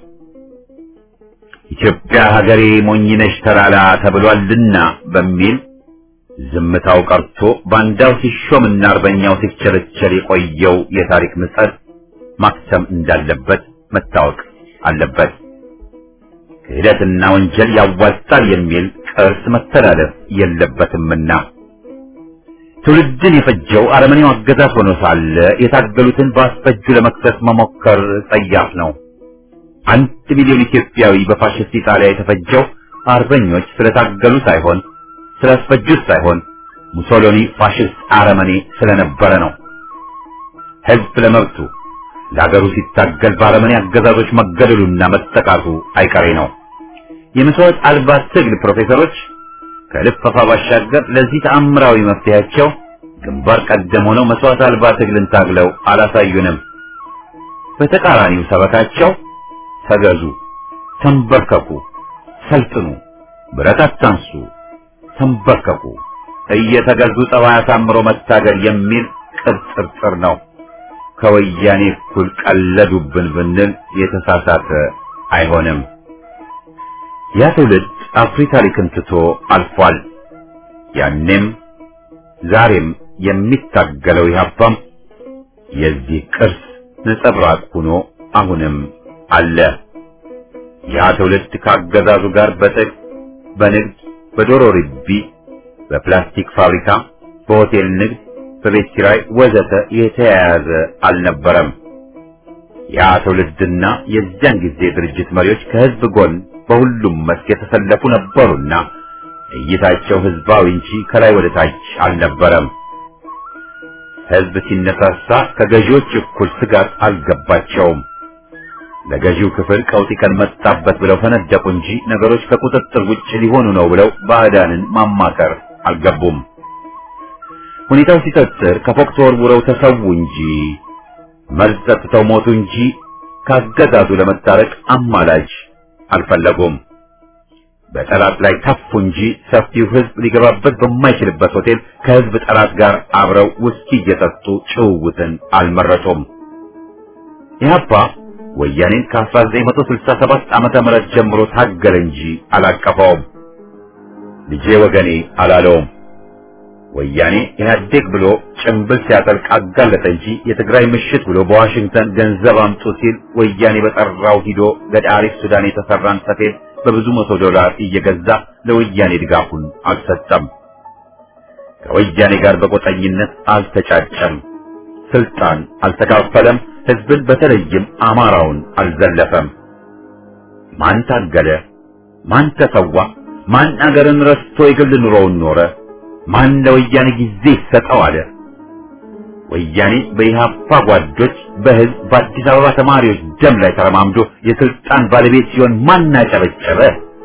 ኢትዮጵያ ሀገሬ ሞኝነሽ ተላላ ተብሏልና በሚል ዝምታው ቀርቶ ባንዳው ሲሾምና አርበኛው ሲቸለቸል የቆየው የታሪክ ምጸት ማክተም እንዳለበት መታወቅ አለበት። ክህደትና ወንጀል ያዋጣል የሚል ቅርስ መተላለፍ የለበትምና ትውልድን የፈጀው አረመኔው አገዛዝ ሆኖ ሳለ የታገሉትን በአስፈጁ ለመክሰስ መሞከር ጸያፍ ነው። 1 ሚሊዮን ኢትዮጵያዊ በፋሽስት ኢጣሊያ የተፈጀው አርበኞች ስለታገሉ ሳይሆን ስላስፈጁት ሳይሆን ሙሶሎኒ ፋሽስት አረመኔ ስለነበረ ነው። ህዝብ ለመብቱ ለሀገሩ ሲታገል በአረመኔ አገዛዞች መገደሉና መጠቃቱ አይቀሬ ነው። የመስዋዕት አልባ ትግል ፕሮፌሰሮች ከልፈፋ ባሻገር ለዚህ ተአምራዊ መፍትሄያቸው ግንባር ቀደም ሆነው መስዋዕት አልባ ትግልን ታግለው አላሳዩንም። በተቃራኒው ሰበካቸው ተገዙ፣ ተንበርከኩ፣ ሰልጥኑ፣ ብረት አታንሱ፣ ተንበርከኩ፣ እየተገዙ ጠባይ አሳምሮ መታገል የሚል ቅርጽር ነው። ከወያኔ እኩል ቀለዱብን ብንል የተሳሳተ አይሆንም። ያ ትውልድ አፍሪ ታሪክን ትቶ አልፏል። ያኔም ዛሬም የሚታገለው ኢህአፓም የዚህ ቅርስ ነጸብራቅ ሆኖ አሁንም አለ። ያ ትውልድ ካገዛዙ ጋር በንግድ፣ በዶሮ ርቢ፣ በፕላስቲክ ፋብሪካ፣ በሆቴል ንግድ፣ በቤት ኪራይ ወዘተ የተያያዘ አልነበረም። ያ ትውልድና የዚያን ጊዜ ድርጅት መሪዎች ከህዝብ ጎን በሁሉም መስክ የተሰለፉ ነበሩና እይታቸው ህዝባዊ እንጂ ከላይ ወደ ታች አልነበረም። ህዝብ ሲነሳሳ ከገዢዎች እኩል ስጋት አልገባቸውም። ለገዢው ክፍል ቀውጢ ቀን መጣበት ብለው ፈነደቁ እንጂ ነገሮች ከቁጥጥር ውጭ ሊሆኑ ነው ብለው ባዕዳንን ማማከር አልገቡም። ሁኔታው ሲጠጥር ከፎቅ ተወርውረው ተሰዉ እንጂ መርዝ ጠጥተው ሞቱ እንጂ ካገዛዙ ለመታረቅ አማላጅ አልፈለጉም። በጠላት ላይ ተፉ እንጂ ሰፊው ህዝብ ሊገባበት በማይችልበት ሆቴል ከህዝብ ጠላት ጋር አብረው ውስኪ እየጠጡ ጭውውትን አልመረጡም። ኢህአፓ ወያኔን ከ1967 ዓመተ ምህረት ጀምሮ ታገለ እንጂ አላቀፈውም። ልጄ ወገኔ አላለውም። ወያኔ ኢህአዴግ ብሎ ጭምብል ሲያጠልቅ አጋለጠ እንጂ የትግራይ ምሽት ብሎ በዋሽንግተን ገንዘብ አምጡ ሲል ወያኔ በጠራው ሂዶ ገዳሪፍ ሱዳን የተሰራን ሰፌድ በብዙ $100 እየገዛ ለወያኔ ድጋፉን አልሰጠም። ከወያኔ ጋር በቆጠኝነት አልተጫጨም። ስልጣን አልተካፈለም። ህዝብን በተለይም አማራውን አልዘለፈም። ማን ታገለ? ማን ተሰዋ? ማን አገርን ረስቶ የግል ኑሮውን ኖረ? ማን ለወያኔ ጊዜ ይሰጠው አለ? ወያኔ በኢህአፓ ጓዶች በህዝብ በአዲስ አበባ ተማሪዎች ደም ላይ ተረማምዶ የስልጣን ባለቤት ሲሆን ማን አጨበጨበ?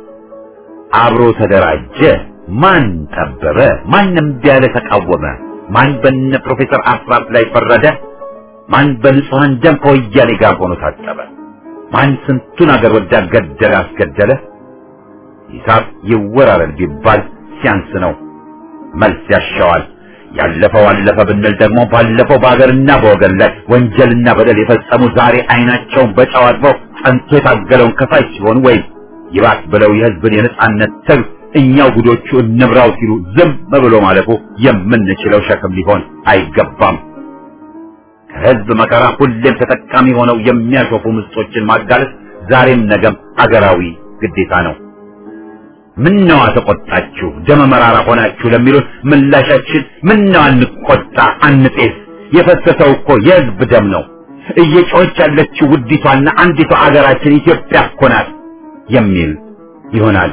አብሮ ተደራጀ? ማን ጠበበ? ማንም ቢያለ ተቃወመ? ማን በነ ፕሮፌሰር አስራት ላይ ፈረደ? ማን በንጹሃን ደም ከወያኔ ጋር ሆኖ ታጠበ? ማን ስንቱን አገር ወዳድ ገደለ አስገደለ? ሂሳብ ይወራረድ ቢባል ሲያንስ ነው። መልስ ያሻዋል። ያለፈው አለፈ ብንል ደግሞ ባለፈው በአገርና በወገን ላይ ወንጀልና በደል የፈጸሙ ዛሬ አይናቸውን በጨው አጥበው ጸንቶ የታገለውን ከፋይ ሲሆን ወይም ይባስ ብለው የህዝብን የነጻነት ትግል እኛው ጉዶቹ እንብራው ሲሉ ዝም ብሎ ማለፉ የምንችለው ሸክም ሊሆን አይገባም። ከህዝብ መከራ ሁሌም ተጠቃሚ ሆነው የሚያሾፉ ምስጦችን ማጋለጥ ዛሬም ነገም አገራዊ ግዴታ ነው። ምነው ተቆጣችሁ ደመ መራራ ሆናችሁ ለሚሉን ምላሻችን ምነው አንቆጣ አንጤስ፣ የፈሰሰው እኮ የህዝብ ደም ነው። እየጮኸች ያለችው ውዲቷና አንዲቷ አገራችን ኢትዮጵያ እኮ ናት የሚል ይሆናል።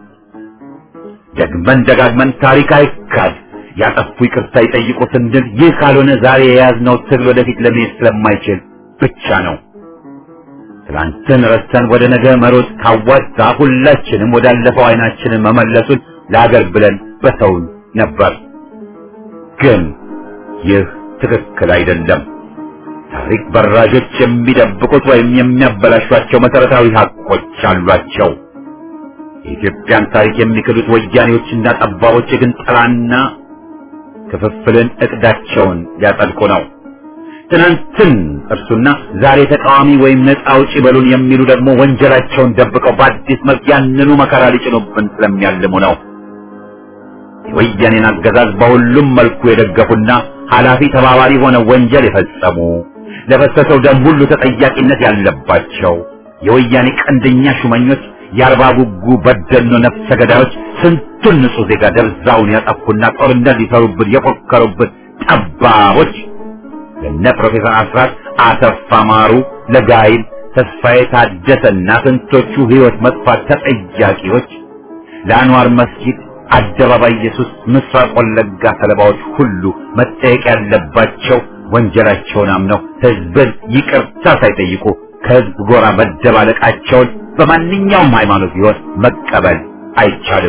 ደግመን ደጋግመን ታሪክ አይካድ፣ ያጠፉ ይቅርታ ይጠይቁ ስንል ይህ ካልሆነ ዛሬ የያዝነው ትግል ወደፊት ለመሄድ ስለማይችል ብቻ ነው። ትናንትን ረስተን ወደ ነገ መሮጥ ካዋጣ ሁላችንም ወዳለፈው አይናችንን መመለሱን ለአገር ብለን በተውን ነበር። ግን ይህ ትክክል አይደለም። ታሪክ በራጆች የሚደብቁት ወይም የሚያበላሿቸው መሰረታዊ ሀቆች አሏቸው። የኢትዮጵያን ታሪክ የሚክዱት ወያኔዎችና ጠባቦች ግን ጥላና ክፍፍልን እቅዳቸውን ሊያጸድቁ ነው። ትናንትን እርሱና ዛሬ ተቃዋሚ ወይም ነፃ አውጪ በሉን የሚሉ ደግሞ ወንጀላቸውን ደብቀው በአዲስ መልክ ያንኑ መከራ ሊጭኑብን ስለሚያልሙ ነው። የወያኔን አገዛዝ በሁሉም መልኩ የደገፉና ኃላፊ ተባባሪ ሆነው ወንጀል የፈጸሙ ለፈሰሰው ደም ሁሉ ተጠያቂነት ያለባቸው የወያኔ ቀንደኛ ሹመኞች፣ የአርባ ጉጉ በደኖ ነፍሰ ገዳዮች፣ ስንቱን ንጹህ ዜጋ ደብዛውን ያጠፉና ጦርነት ሊሰሩብን የፎከሩብን ጠባቦች ለነ ፕሮፌሰር አስራት አሰፋ ማሩ፣ ለጋይል ተስፋዬ ታደሰና ስንቶቹ ህይወት መጥፋት ተጠያቂዎች፣ ለአንዋር መስጊድ፣ አደባባይ ኢየሱስ፣ ምስራቅ ወለጋ ሰለባዎች ሁሉ መጠየቅ ያለባቸው ወንጀላቸውን አምነው ህዝብን ይቅርታ ሳይጠይቁ ከህዝብ ጎራ መደባለቃቸውን በማንኛውም ሃይማኖት ቢሆን መቀበል አይቻልም።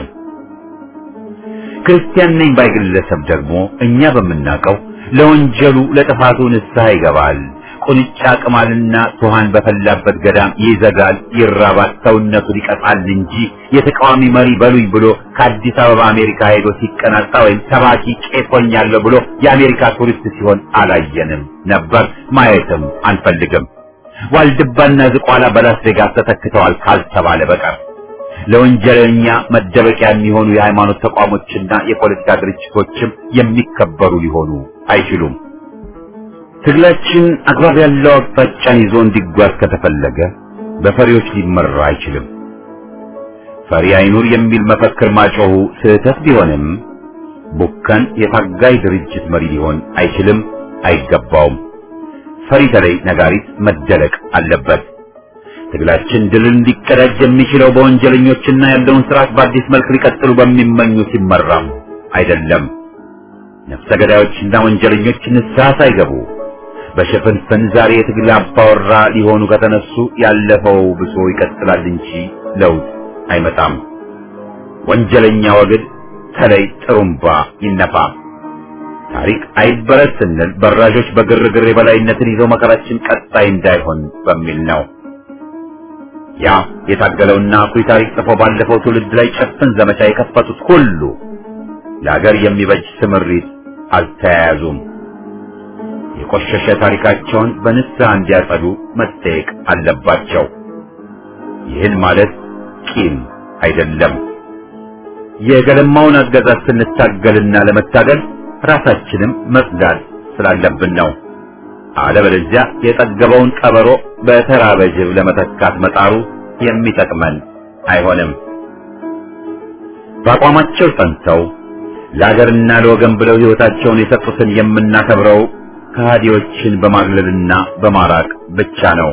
ክርስቲያን ነኝ ባይ ግለሰብ ደግሞ እኛ በምናውቀው ለወንጀሉ ለጥፋቱ ንስሐ ይገባል። ቁንጫ ቅማልና ቱሃን በፈላበት ገዳም ይዘጋል፣ ይራባል፣ ሰውነቱን ይቀጣል እንጂ የተቃዋሚ መሪ በሉኝ ብሎ ከአዲስ አበባ አሜሪካ ሄዶ ሲቀናጣ ወይም ሰባኪ ቄስ ሆኛለሁ ብሎ የአሜሪካ ቱሪስት ሲሆን አላየንም ነበር፣ ማየትም አንፈልግም። ዋልድባና ዝቋላ በላስ ቬጋስ ተተክተዋል ካልተባለ በቀር ለወንጀለኛ መደበቂያ የሚሆኑ የሃይማኖት ተቋሞችና የፖለቲካ ድርጅቶችም የሚከበሩ ሊሆኑ አይችሉም። ትግላችን አግባብ ያለው አቅጣጫን ይዞ እንዲጓዝ ከተፈለገ በፈሪዎች ሊመራ አይችልም። ፈሪ አይኑር የሚል መፈክር ማጮሁ ስህተት ቢሆንም ቡከን የታጋይ ድርጅት መሪ ሊሆን አይችልም፣ አይገባውም። ፈሪ ተለይ ነጋሪት መደለቅ አለበት። ትግላችን ድልን ሊቀዳጅ የሚችለው በወንጀለኞችና ያለውን ስርዓት በአዲስ መልክ ሊቀጥሉ በሚመኙ ሲመራም አይደለም። ነፍሰ ገዳዮችና ወንጀለኞች ንስሐ ሳይገቡ በሽፍንፍን ዛሬ የትግል አባወራ ሊሆኑ ከተነሱ ያለፈው ብሶ ይቀጥላል እንጂ ለውጥ አይመጣም። ወንጀለኛ ወግድ ተለይ ጥሩምባ ይነፋ። ታሪክ አይበረስ ስንል በራዦች በግርግር የበላይነትን ይዘው መከራችን ቀጣይ እንዳይሆን በሚል ነው። ያ የታገለውና አኩሪ ታሪክ ጽፎ ባለፈው ትውልድ ላይ ጨፍን ዘመቻ የከፈቱት ሁሉ ለሀገር የሚበጅ ስምሪት አልተያያዙም። የቆሸሸ ታሪካቸውን በንስሐ እንዲያጸዱ መጠየቅ አለባቸው። ይህን ማለት ቂም አይደለም። የገለማውን አገዛዝ ስንታገልና ለመታገል ራሳችንም መጽዳት ስላለብን ነው። አለበለዚያ የጠገበውን ቀበሮ በተራበ ጅብ ለመተካት መጣሩ የሚጠቅመን አይሆንም። በአቋማቸው ጸንተው ለሀገርና ለወገን ብለው ሕይወታቸውን የሰጡትን የምናከብረው ከሃዲዎችን በማግለልና በማራቅ ብቻ ነው።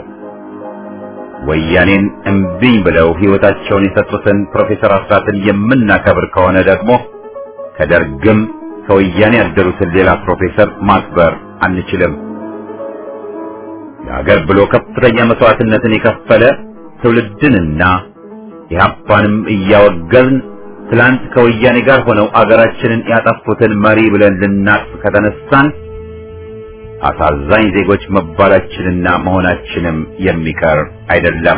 ወያኔን እምቢኝ ብለው ሕይወታቸውን የሰጡትን ፕሮፌሰር አስራትን የምናከብር ከሆነ ደግሞ ከደርግም ከወያኔ ያደሩትን ሌላ ፕሮፌሰር ማክበር አንችልም። ለሀገር ብሎ ከፍተኛ መስዋዕትነትን የከፈለ ትውልድንና ኢህአፓንም እያወገዝን ትላንት ከወያኔ ጋር ሆነው አገራችንን ያጠፉትን መሪ ብለን ልናቅፍ ከተነሳን አሳዛኝ ዜጎች መባላችንና መሆናችንም የሚቀር አይደለም።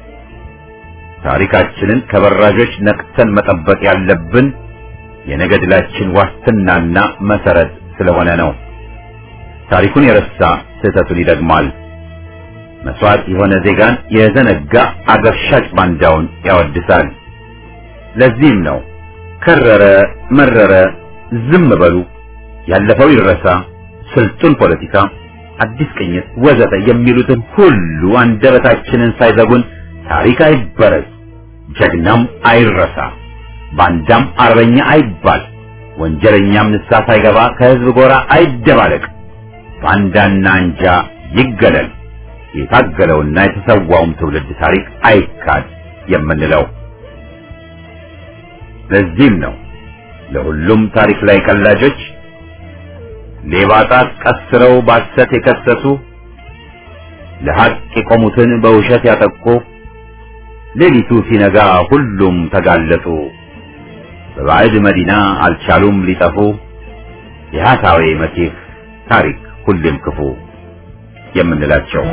ታሪካችንን ከበራዦች ነቅተን መጠበቅ ያለብን የነገ ድላችን ዋስትናና መሰረት ስለሆነ ነው። ታሪኩን የረሳ ስህተቱን ይደግማል። መስዋዕት የሆነ ዜጋን የዘነጋ አገር ሻጭ ባንዳውን ያወድሳል። ለዚህም ነው ከረረ መረረ ዝም በሉ፣ ያለፈው ይረሳ፣ ስልጡን ፖለቲካ፣ አዲስ ቅኝት ወዘተ የሚሉትን ሁሉ አንደበታችንን ሳይዘጉን ታሪክ አይበረዝ፣ ጀግናም አይረሳ፣ ባንዳም አርበኛ አይባል፣ ወንጀለኛም ንስሐ ሳይገባ ከህዝብ ጎራ አይደባለቅ፣ ባንዳና አንጃ ይገለል፣ የታገለውና የተሰዋውም ትውልድ ታሪክ አይካድ የምንለው። ለዚህም ነው ለሁሉም ታሪክ ላይ ቀላጆች ሌባ ጣት ቀስረው ባሰት የከሰሱ ለሐቅ የቆሙትን በውሸት ያጠቁ ሌሊቱ ሲነጋ ሁሉም ተጋለጡ በባዕድ መዲና አልቻሉም ሊጠፉ የሐሳዌ መሲህ ታሪክ ሁሉም ክፉ የምንላቸው።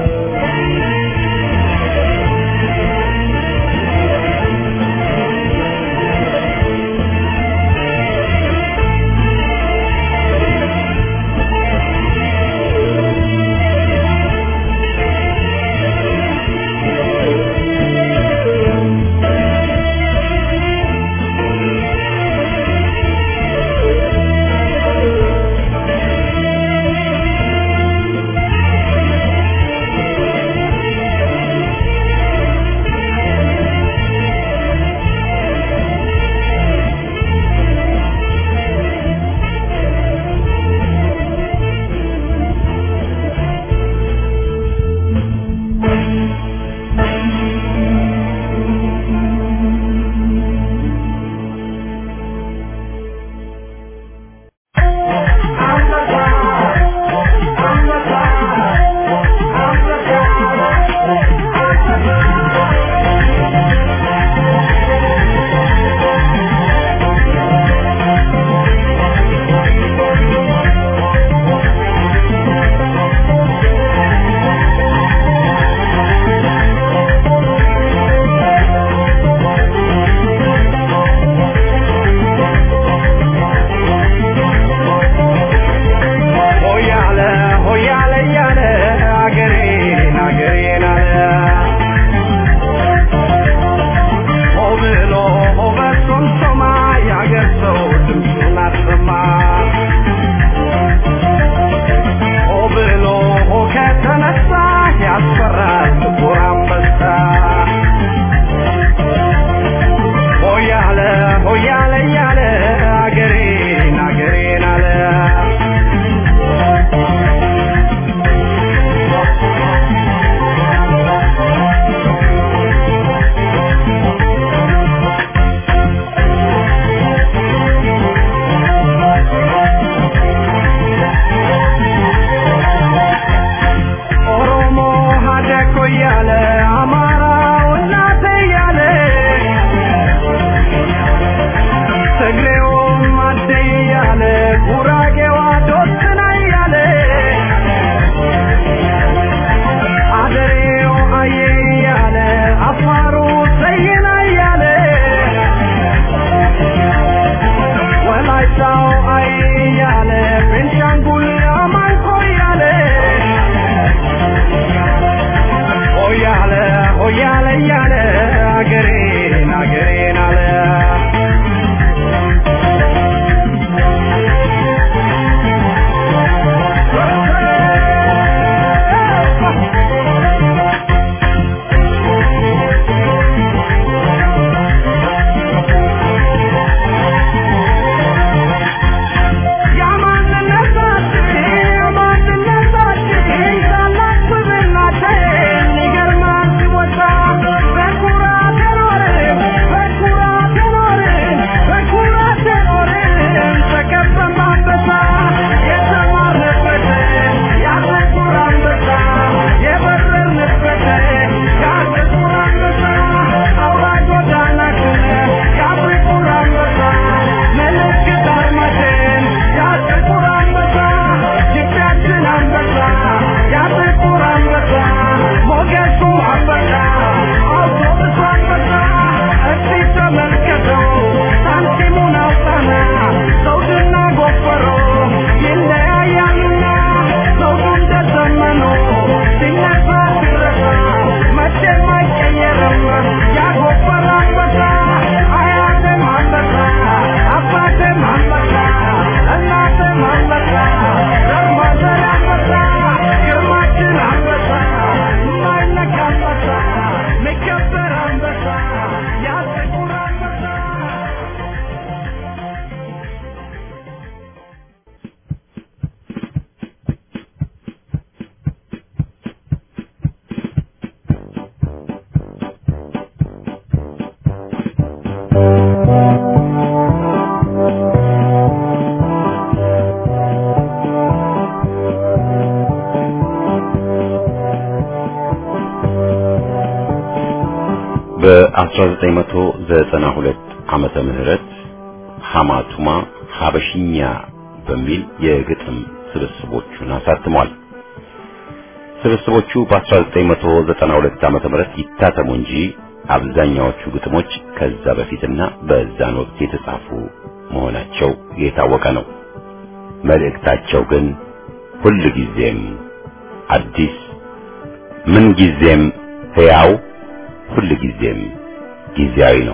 በ1992 ዓመተ ምህረት ሐማቱማ ሐበሽኛ በሚል የግጥም ስብስቦቹን አሳትሟል። ስብስቦቹ በ1992 ዓመተ ምህረት ይታተሙ እንጂ አብዛኛዎቹ ግጥሞች ከዛ በፊትና በዛን ወቅት የተጻፉ መሆናቸው የታወቀ ነው። መልእክታቸው ግን ሁልጊዜም አዲስ፣ ምን ጊዜም ሕያው፣ ሁልጊዜም ጊዜያዊ ነው።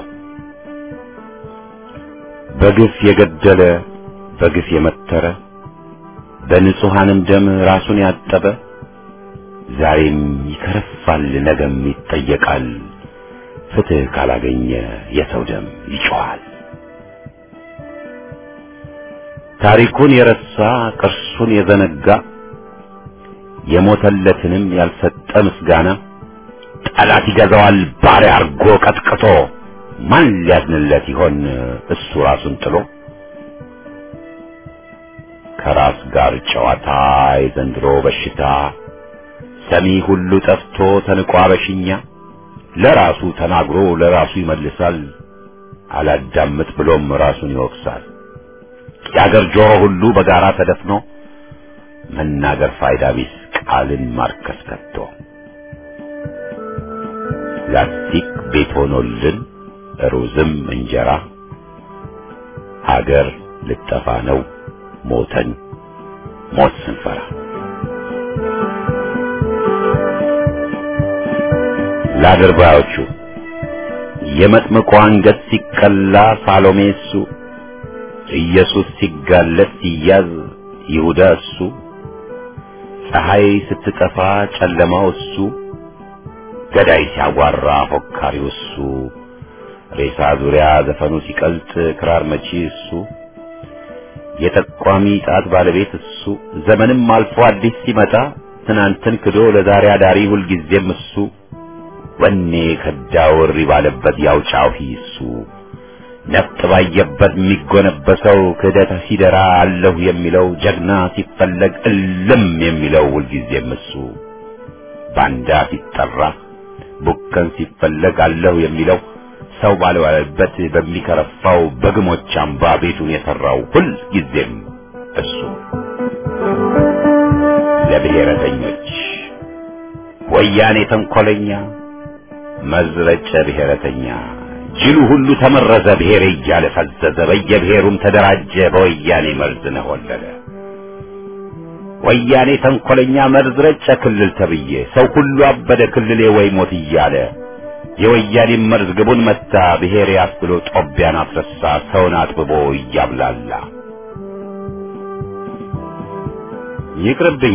በግፍ የገደለ በግፍ የመተረ በንጹሃንም ደም ራሱን ያጠበ ዛሬም ይከረፋል፣ ነገም ይጠየቃል። ፍትህ ካላገኘ የሰው ደም ይጮሃል። ታሪኩን የረሳ ቅርሱን የዘነጋ የሞተለትንም ያልሰጠ ምስጋና ጠላት ይገዛዋል ባሪያ አርጎ ቀጥቅጦ። ማን ሊያዝንለት ይሆን እሱ ራሱን ጥሎ? ከራስ ጋር ጨዋታ የዘንድሮ በሽታ ሰሚ ሁሉ ጠፍቶ ተንቆ አበሽኛ ለራሱ ተናግሮ ለራሱ ይመልሳል። አላዳምጥ ብሎም ራሱን ይወቅሳል። የአገር ጆሮ ሁሉ በጋራ ተደፍኖ መናገር ፋይዳ ቢስ ቃልን ማርከስ ከቶ ላስቲክ ቤት ሆኖልን ሩዝም እንጀራ ሀገር ልጠፋ ነው ሞተን ሞት ስንፈራ። ለአድርባዮቹ የመጥምቁ አንገት ሲቀላ ሳሎሜ እሱ፣ ኢየሱስ ሲጋለጥ ሲያዝ ይሁዳ እሱ፣ ፀሐይ ስትጠፋ ጨለማው እሱ፣ ገዳይ ሲያጓራ ፎካሪው እሱ፣ ሬሳ ዙሪያ ዘፈኑ ሲቀልጥ ክራር መቺ እሱ፣ የጠቋሚ ጣት ባለቤት እሱ፣ ዘመንም አልፎ አዲስ ሲመጣ ትናንትን ክዶ ለዛሬ አዳሪ ሁልጊዜም እሱ፣ ወኔ ከዳው እሪ ባለበት ያውጫው ሂሱ፣ ነፍጥ ባየበት የሚጎነበሰው ክህደት ሲደራ አለሁ የሚለው ጀግና ሲፈለግ እልም የሚለው ሁልጊዜም እሱ፣ ባንዳ ሲጠራ ቡከን ሲፈለግ አለሁ የሚለው ሰው ባልዋለበት በሚከረፋው በግሞች አምባ ቤቱን የሰራው ሁልጊዜም እሱ። ለብሔረተኞች ወያኔ ተንኮለኛ መዝረጨ ብሔረተኛ ጅሉ ሁሉ ተመረዘ ብሔር እያለ ፈዘዘ በየብሔሩም ተደራጀ በወያኔ መርዝ ነሆለለ። ወያኔ ተንኮለኛ መርዝ ረጨ ክልል ተብዬ ሰው ሁሉ አበደ ክልሌ ወይ ሞት እያለ የወያኔ መርዝ ግቡን መታ ብሔር ያስብሎ ጦቢያን አስረሳ ሰውን አጥብቦ እያብላላ። ይቅርብኝ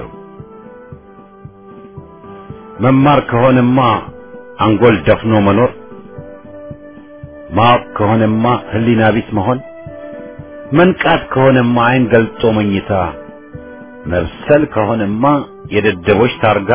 መማር ከሆነማ አንጎል ደፍኖ መኖር፣ ማወቅ ከሆነማ ህሊና ቢስ መሆን፣ መንቃት ከሆነማ አይን ገልጦ መኝታ፣ መብሰል ከሆነማ የደደቦች ታርጋ፣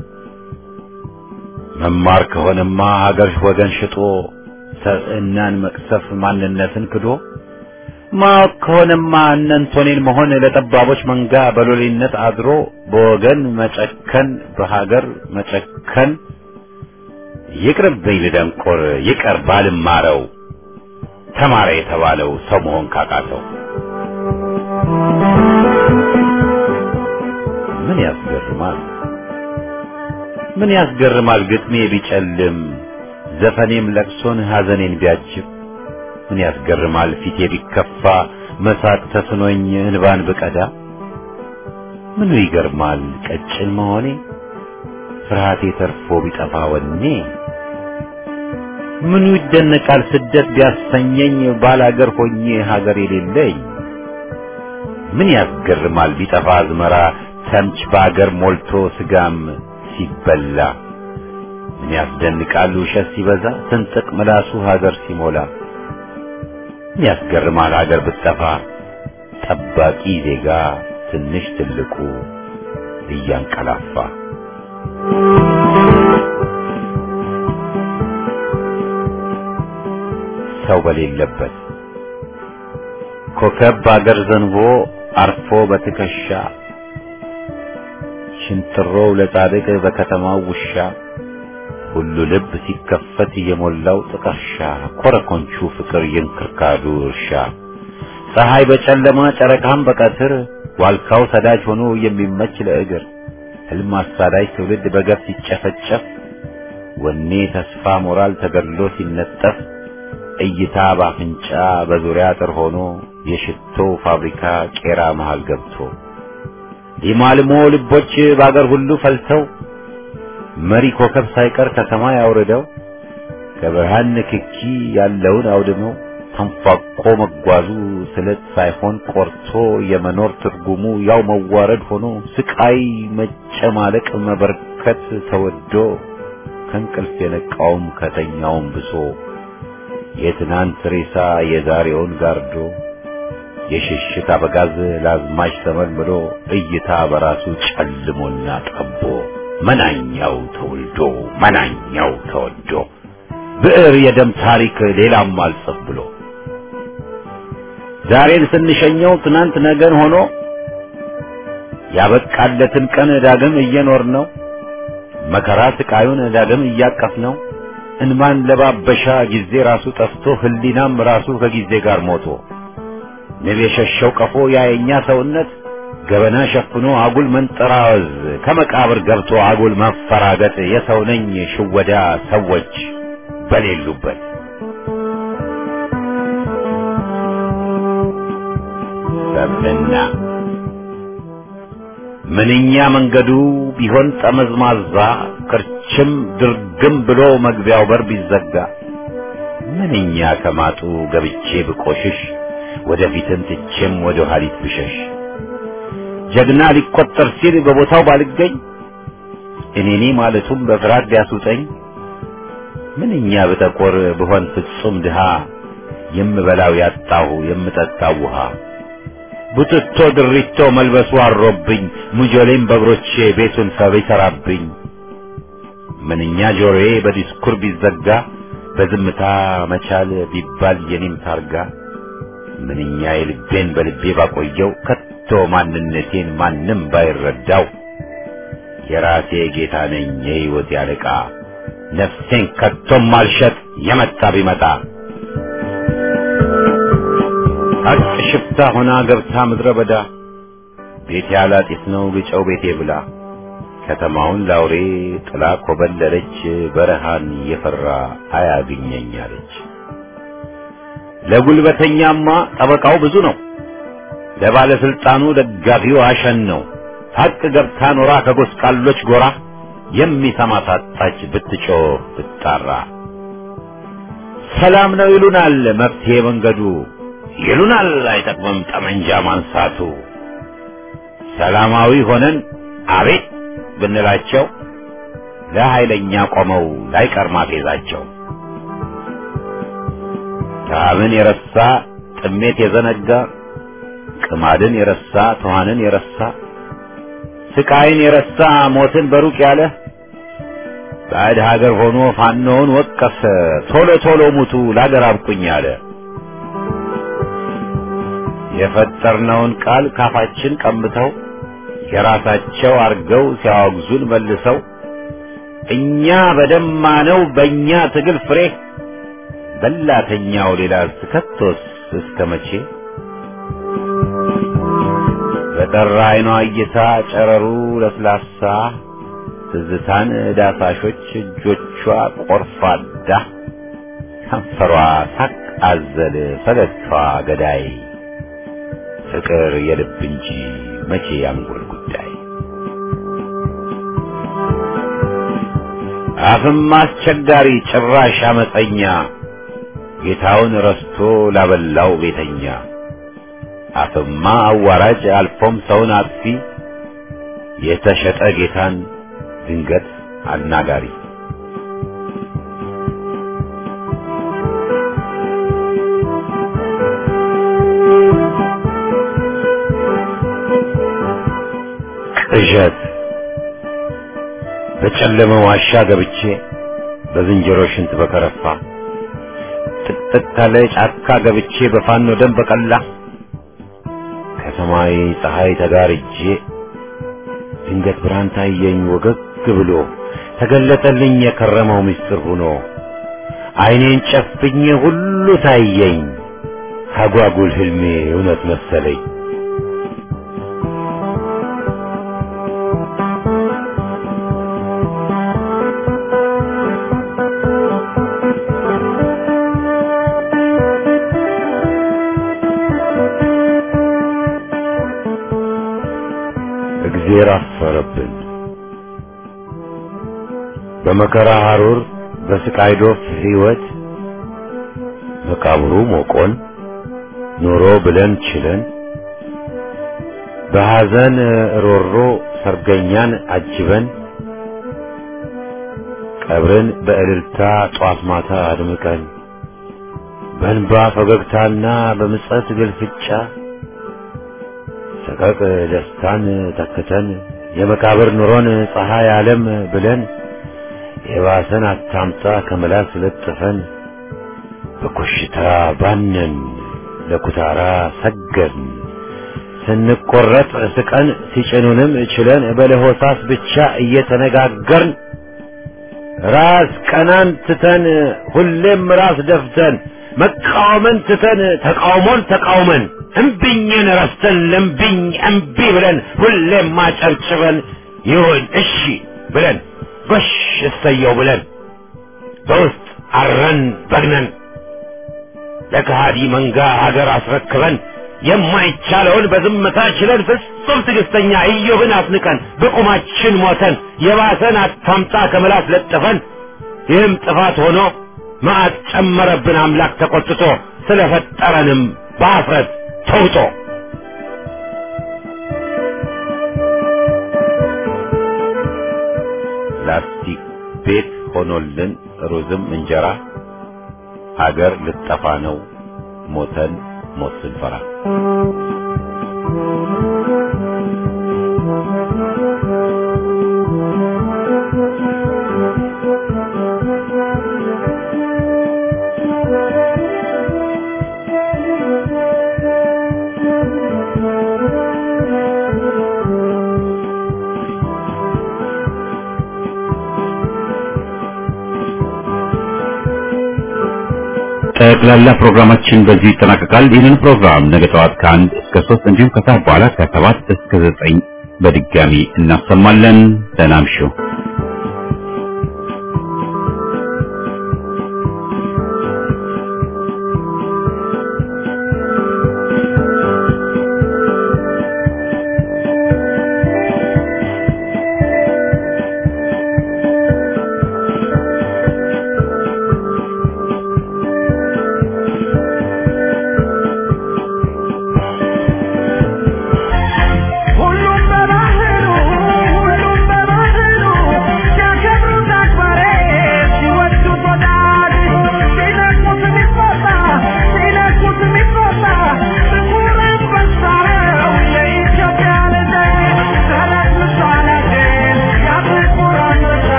መማር ከሆነማ ሀገር ወገን ሽጦ ሰብዕናን መቅሰፍ ማንነትን ክዶ፣ ማወቅ ከሆነማ እነንቶኔን መሆን ለጠባቦች መንጋ በሎሌነት አድሮ በወገን መጨከን በሀገር መጨከን። ይቅርብኝ ልደንቆር ይቀር ባልማረው ተማረ የተባለው ሰው መሆን ካቃተው። ምን ያስገርማል ግጥሜ ቢጨልም ዘፈኔም ለቅሶን ሐዘኔን ቢያጅብ። ምን ያስገርማል ፊቴ ቢከፋ መሳቅ ተስኖኝ እንባን ብቀዳ። ምኑ ይገርማል ቀጭን መሆኔ ፍርሃቴ ተርፎ ቢጠፋ ወኔ። ምኑ ይደነቃል ስደት ቢያሰኘኝ ባላገር ሆኜ ሀገር የሌለኝ። ምን ያስገርማል ቢጠፋ አዝመራ ተምች በአገር ሞልቶ ስጋም ሲበላ። ምን ያስደንቃል ውሸት ሲበዛ ስንጥቅ ምላሱ ሀገር ሲሞላ። ምን ያስገርማል ሀገር ብትጠፋ ጠባቂ ዜጋ ትንሽ ትልቁ እያንቀላፋ። ሰው በሌለበት ኮከብ በአገር ዘንቦ አርፎ በትከሻ ሽንጥሮው ለጻድቅ በከተማው ውሻ ሁሉ ልብ ሲከፈት የሞላው ጥቀርሻ ኮረኮንቹ ፍቅር የንክርካዱ እርሻ ፀሐይ በጨለማ ጨረቃም በቀትር ዋልካው ሰዳጅ ሆኖ የሚመች ለእግር ህልም አሳዳጅ ትውልድ በገፍ ሲጨፈጨፍ ወኔ ተስፋ ሞራል ተገድሎ ሲነጠፍ እይታ ባፍንጫ በዙሪያ ጥር ሆኖ የሽቶ ፋብሪካ ቄራ መሃል ገብቶ ሊማልሞ ልቦች ባገር ሁሉ ፈልተው መሪ ኮከብ ሳይቀር ከሰማይ አውርደው ከብርሃን ንክኪ ያለውን አውድመው ተንፋቆ መጓዙ ስለት ሳይሆን ቆርቶ የመኖር ትርጉሙ ያው መዋረድ ሆኖ ስቃይ መጨማለቅ መበርከት ተወዶ ከእንቅልፍ የነቃውም ከተኛውም ብሶ የትናንት ሬሳ የዛሬውን ጋርዶ የሽሽት አበጋዝ ላዝማች ተመልምሎ እይታ በራሱ ጨልሞና ጠቦ መናኛው ተወልዶ መናኛው ተወዶ ብዕር የደም ታሪክ ሌላም አልጽፍ ብሎ ዛሬን ስንሸኘው ትናንት ነገን ሆኖ ያበቃለትን ቀን ዳግም እየኖር ነው መከራ ስቃዩን ዳግም እያቀፍ ነው እንማን ለባበሻ ጊዜ ራሱ ጠፍቶ ህሊናም ራሱ ከጊዜ ጋር ሞቶ ንብ የሸሸው ቀፎ ያየኛ ሰውነት ገበና ሸፍኖ አጉል መንጠራወዝ ከመቃብር ገብቶ አጉል መፈራገጥ የሰው ነኝ ሽወዳ ሰዎች በሌሉበት ሰብና ምንኛ መንገዱ ቢሆን ጠመዝማዛ ክርችም ድርግም ብሎ መግቢያው በር ቢዘጋ ምንኛ ከማጡ ገብቼ ብቆሽሽ ወደፊትን ትቼም ወደ ኋሊት ብሸሽ ጀግና ሊቆጠር ሲል በቦታው ባልገኝ እኔኔ ማለቱም በፍርሃት ቢያስውጠኝ ምንኛ በተቆር ብሆን ፍጹም ድሃ የምበላው ያጣሁ የምጠጣው ውሃ ቡትቶ ድሪቶ መልበሱ አሮብኝ ሙጆሌም በእግሮቼ ቤቱን ሰብ ይሰራብኝ ምንኛ ጆሮዬ በዲስኩር ቢዘጋ በዝምታ መቻል ቢባል የኔም ታርጋ ምንኛ የልቤን በልቤ ባቆየው ከቶ ማንነቴን ማንም ባይረዳው የራሴ ጌታ ነኝ የሕይወት ያለቃ ነፍሴን ከቶም ማልሸጥ የመጣ ቢመጣ ሀቅ ሽፍታ ሆና ገብታ ምድረ በዳ ቤት ያላጢስ ነው ግጨው ቤቴ ብላ ከተማውን ላውሬ ጥላ ኮበለለች በረሃን የፈራ አያግኘኛለች ለጉልበተኛማ ጠበቃው ብዙ ነው ለባለስልጣኑ ደጋፊው አሸን ነው ሀቅ ገብታ ኖራ ከጎስቋሎች ጎራ የሚሰማ ታጣች ብትጮህ ብትጣራ ሰላም ነው ይሉናል መፍትሄ መንገዱ ይሉናል አይጠቅምም ጠመንጃ ማንሳቱ ሰላማዊ ሆነን አቤት ብንላቸው ለኃይለኛ ቆመው ላይቀር ማፌዛቸው ጣዕምን የረሳ ጥሜት የዘነጋ ቅማድን የረሳ ተዋንን የረሳ ስቃይን የረሳ ሞትን በሩቅ ያለ ባዕድ ሀገር ሆኖ ፋኖውን ወቀሰ ቶሎ ቶሎ ሙቱ ላገር አብቁኝ አለ የፈጠርነውን ቃል ካፋችን ቀምተው የራሳቸው አርገው ሲያወግዙን መልሰው እኛ በደማነው በእኛ ትግል ፍሬ በላተኛው ሌላ ስከቶስ እስከመቼ በጠራ አይኗ እይታ ጨረሩ ለስላሳ ትዝታን ዳሳሾች እጆቿ ቆርፋዳ ከንፈሯ ሳቅ አዘል ፈገግታዋ ገዳይ ፍቅር የልብ እንጂ መቼ ያንጎል ጉዳይ አፍም አስቸጋሪ ጭራሽ አመፀኛ ጌታውን ረስቶ ላበላው ቤተኛ አፍማ አዋራጅ አልፎም ሰውን አጥፊ የተሸጠ ጌታን ድንገት አናጋሪ ቅዠት በጨለመ ዋሻ ገብቼ በዝንጀሮ ሽንት በከረፋ ጥቅጥቅ ካለ ጫካ ገብቼ በፋኖ ደም በቀላ ከሰማይ ፀሐይ ተጋርጄ ድንገት ብርሃን ታየኝ ወገግ ብሎ ተገለጠልኝ የከረመው ምስጢር ሆኖ ዓይኔን ጨፍኜ ሁሉ ታየኝ አጓጉል ህልሜ እውነት መሰለኝ እግዚአብሔር አፈረብን በመከራ ሐሩር በስቃይ ዶፍ ሕይወት መቃብሩ ሞቆን ኑሮ ብለን ችለን በሐዘን ሮሮ ሰርገኛን አጅበን ቀብርን በእልልታ ጧት ማታ አድምቀን በእንባ ፈገግታና በምጸት ግልፍጫ ሰቀቅ ደስታን ተክተን የመቃብር ኑሮን ፀሐይ ዓለም ብለን የባሰን አታምጣ ከመላስ ለጥፈን በኮሽታ ባነን ለኩታራ ሰገድን ስንቆረጥ ስቀን ሲጭኑንም ችለን በለሆሳስ ብቻ እየተነጋገርን ራስ ቀናን ትተን ሁሌም ራስ ደፍተን መቃወምን ትተን ተቃውሞን ተቃውመን እምቢኝን ረስተን ለምቢኝ እምቢ ብለን ሁሌም ማጨብጭበን ይሁን እሺ ብለን ጎሽ እሰየው ብለን በውስጥ አረን በግነን ለከሃዲ መንጋ ሀገር አስረክበን የማይቻለውን በዝምታ ችለን ፍጹም ትዕግስተኛ ኢዮብን አፍንቀን በቁማችን ሞተን የባሰን አታምጣ ከመላስ ለጥፈን ይህም ጥፋት ሆኖ መዓት ጨመረብን አምላክ ተቆጥቶ ስለፈጠረንም በአፍረት ተውጦ ላስቲክ ቤት ሆኖልን ሩዝም እንጀራ ሀገር ልጠፋ ነው ሞተን ሞት ስንፈራ ጠቅላላ ፕሮግራማችን በዚህ ይጠናቀቃል። ይህንን ፕሮግራም ነገ ጠዋት ከ1 እስከ 3 እንዲሁም ከሰዓት በኋላ ከ7 እስከ 9 በድጋሚ እናሰማለን። ደህና እምሹ።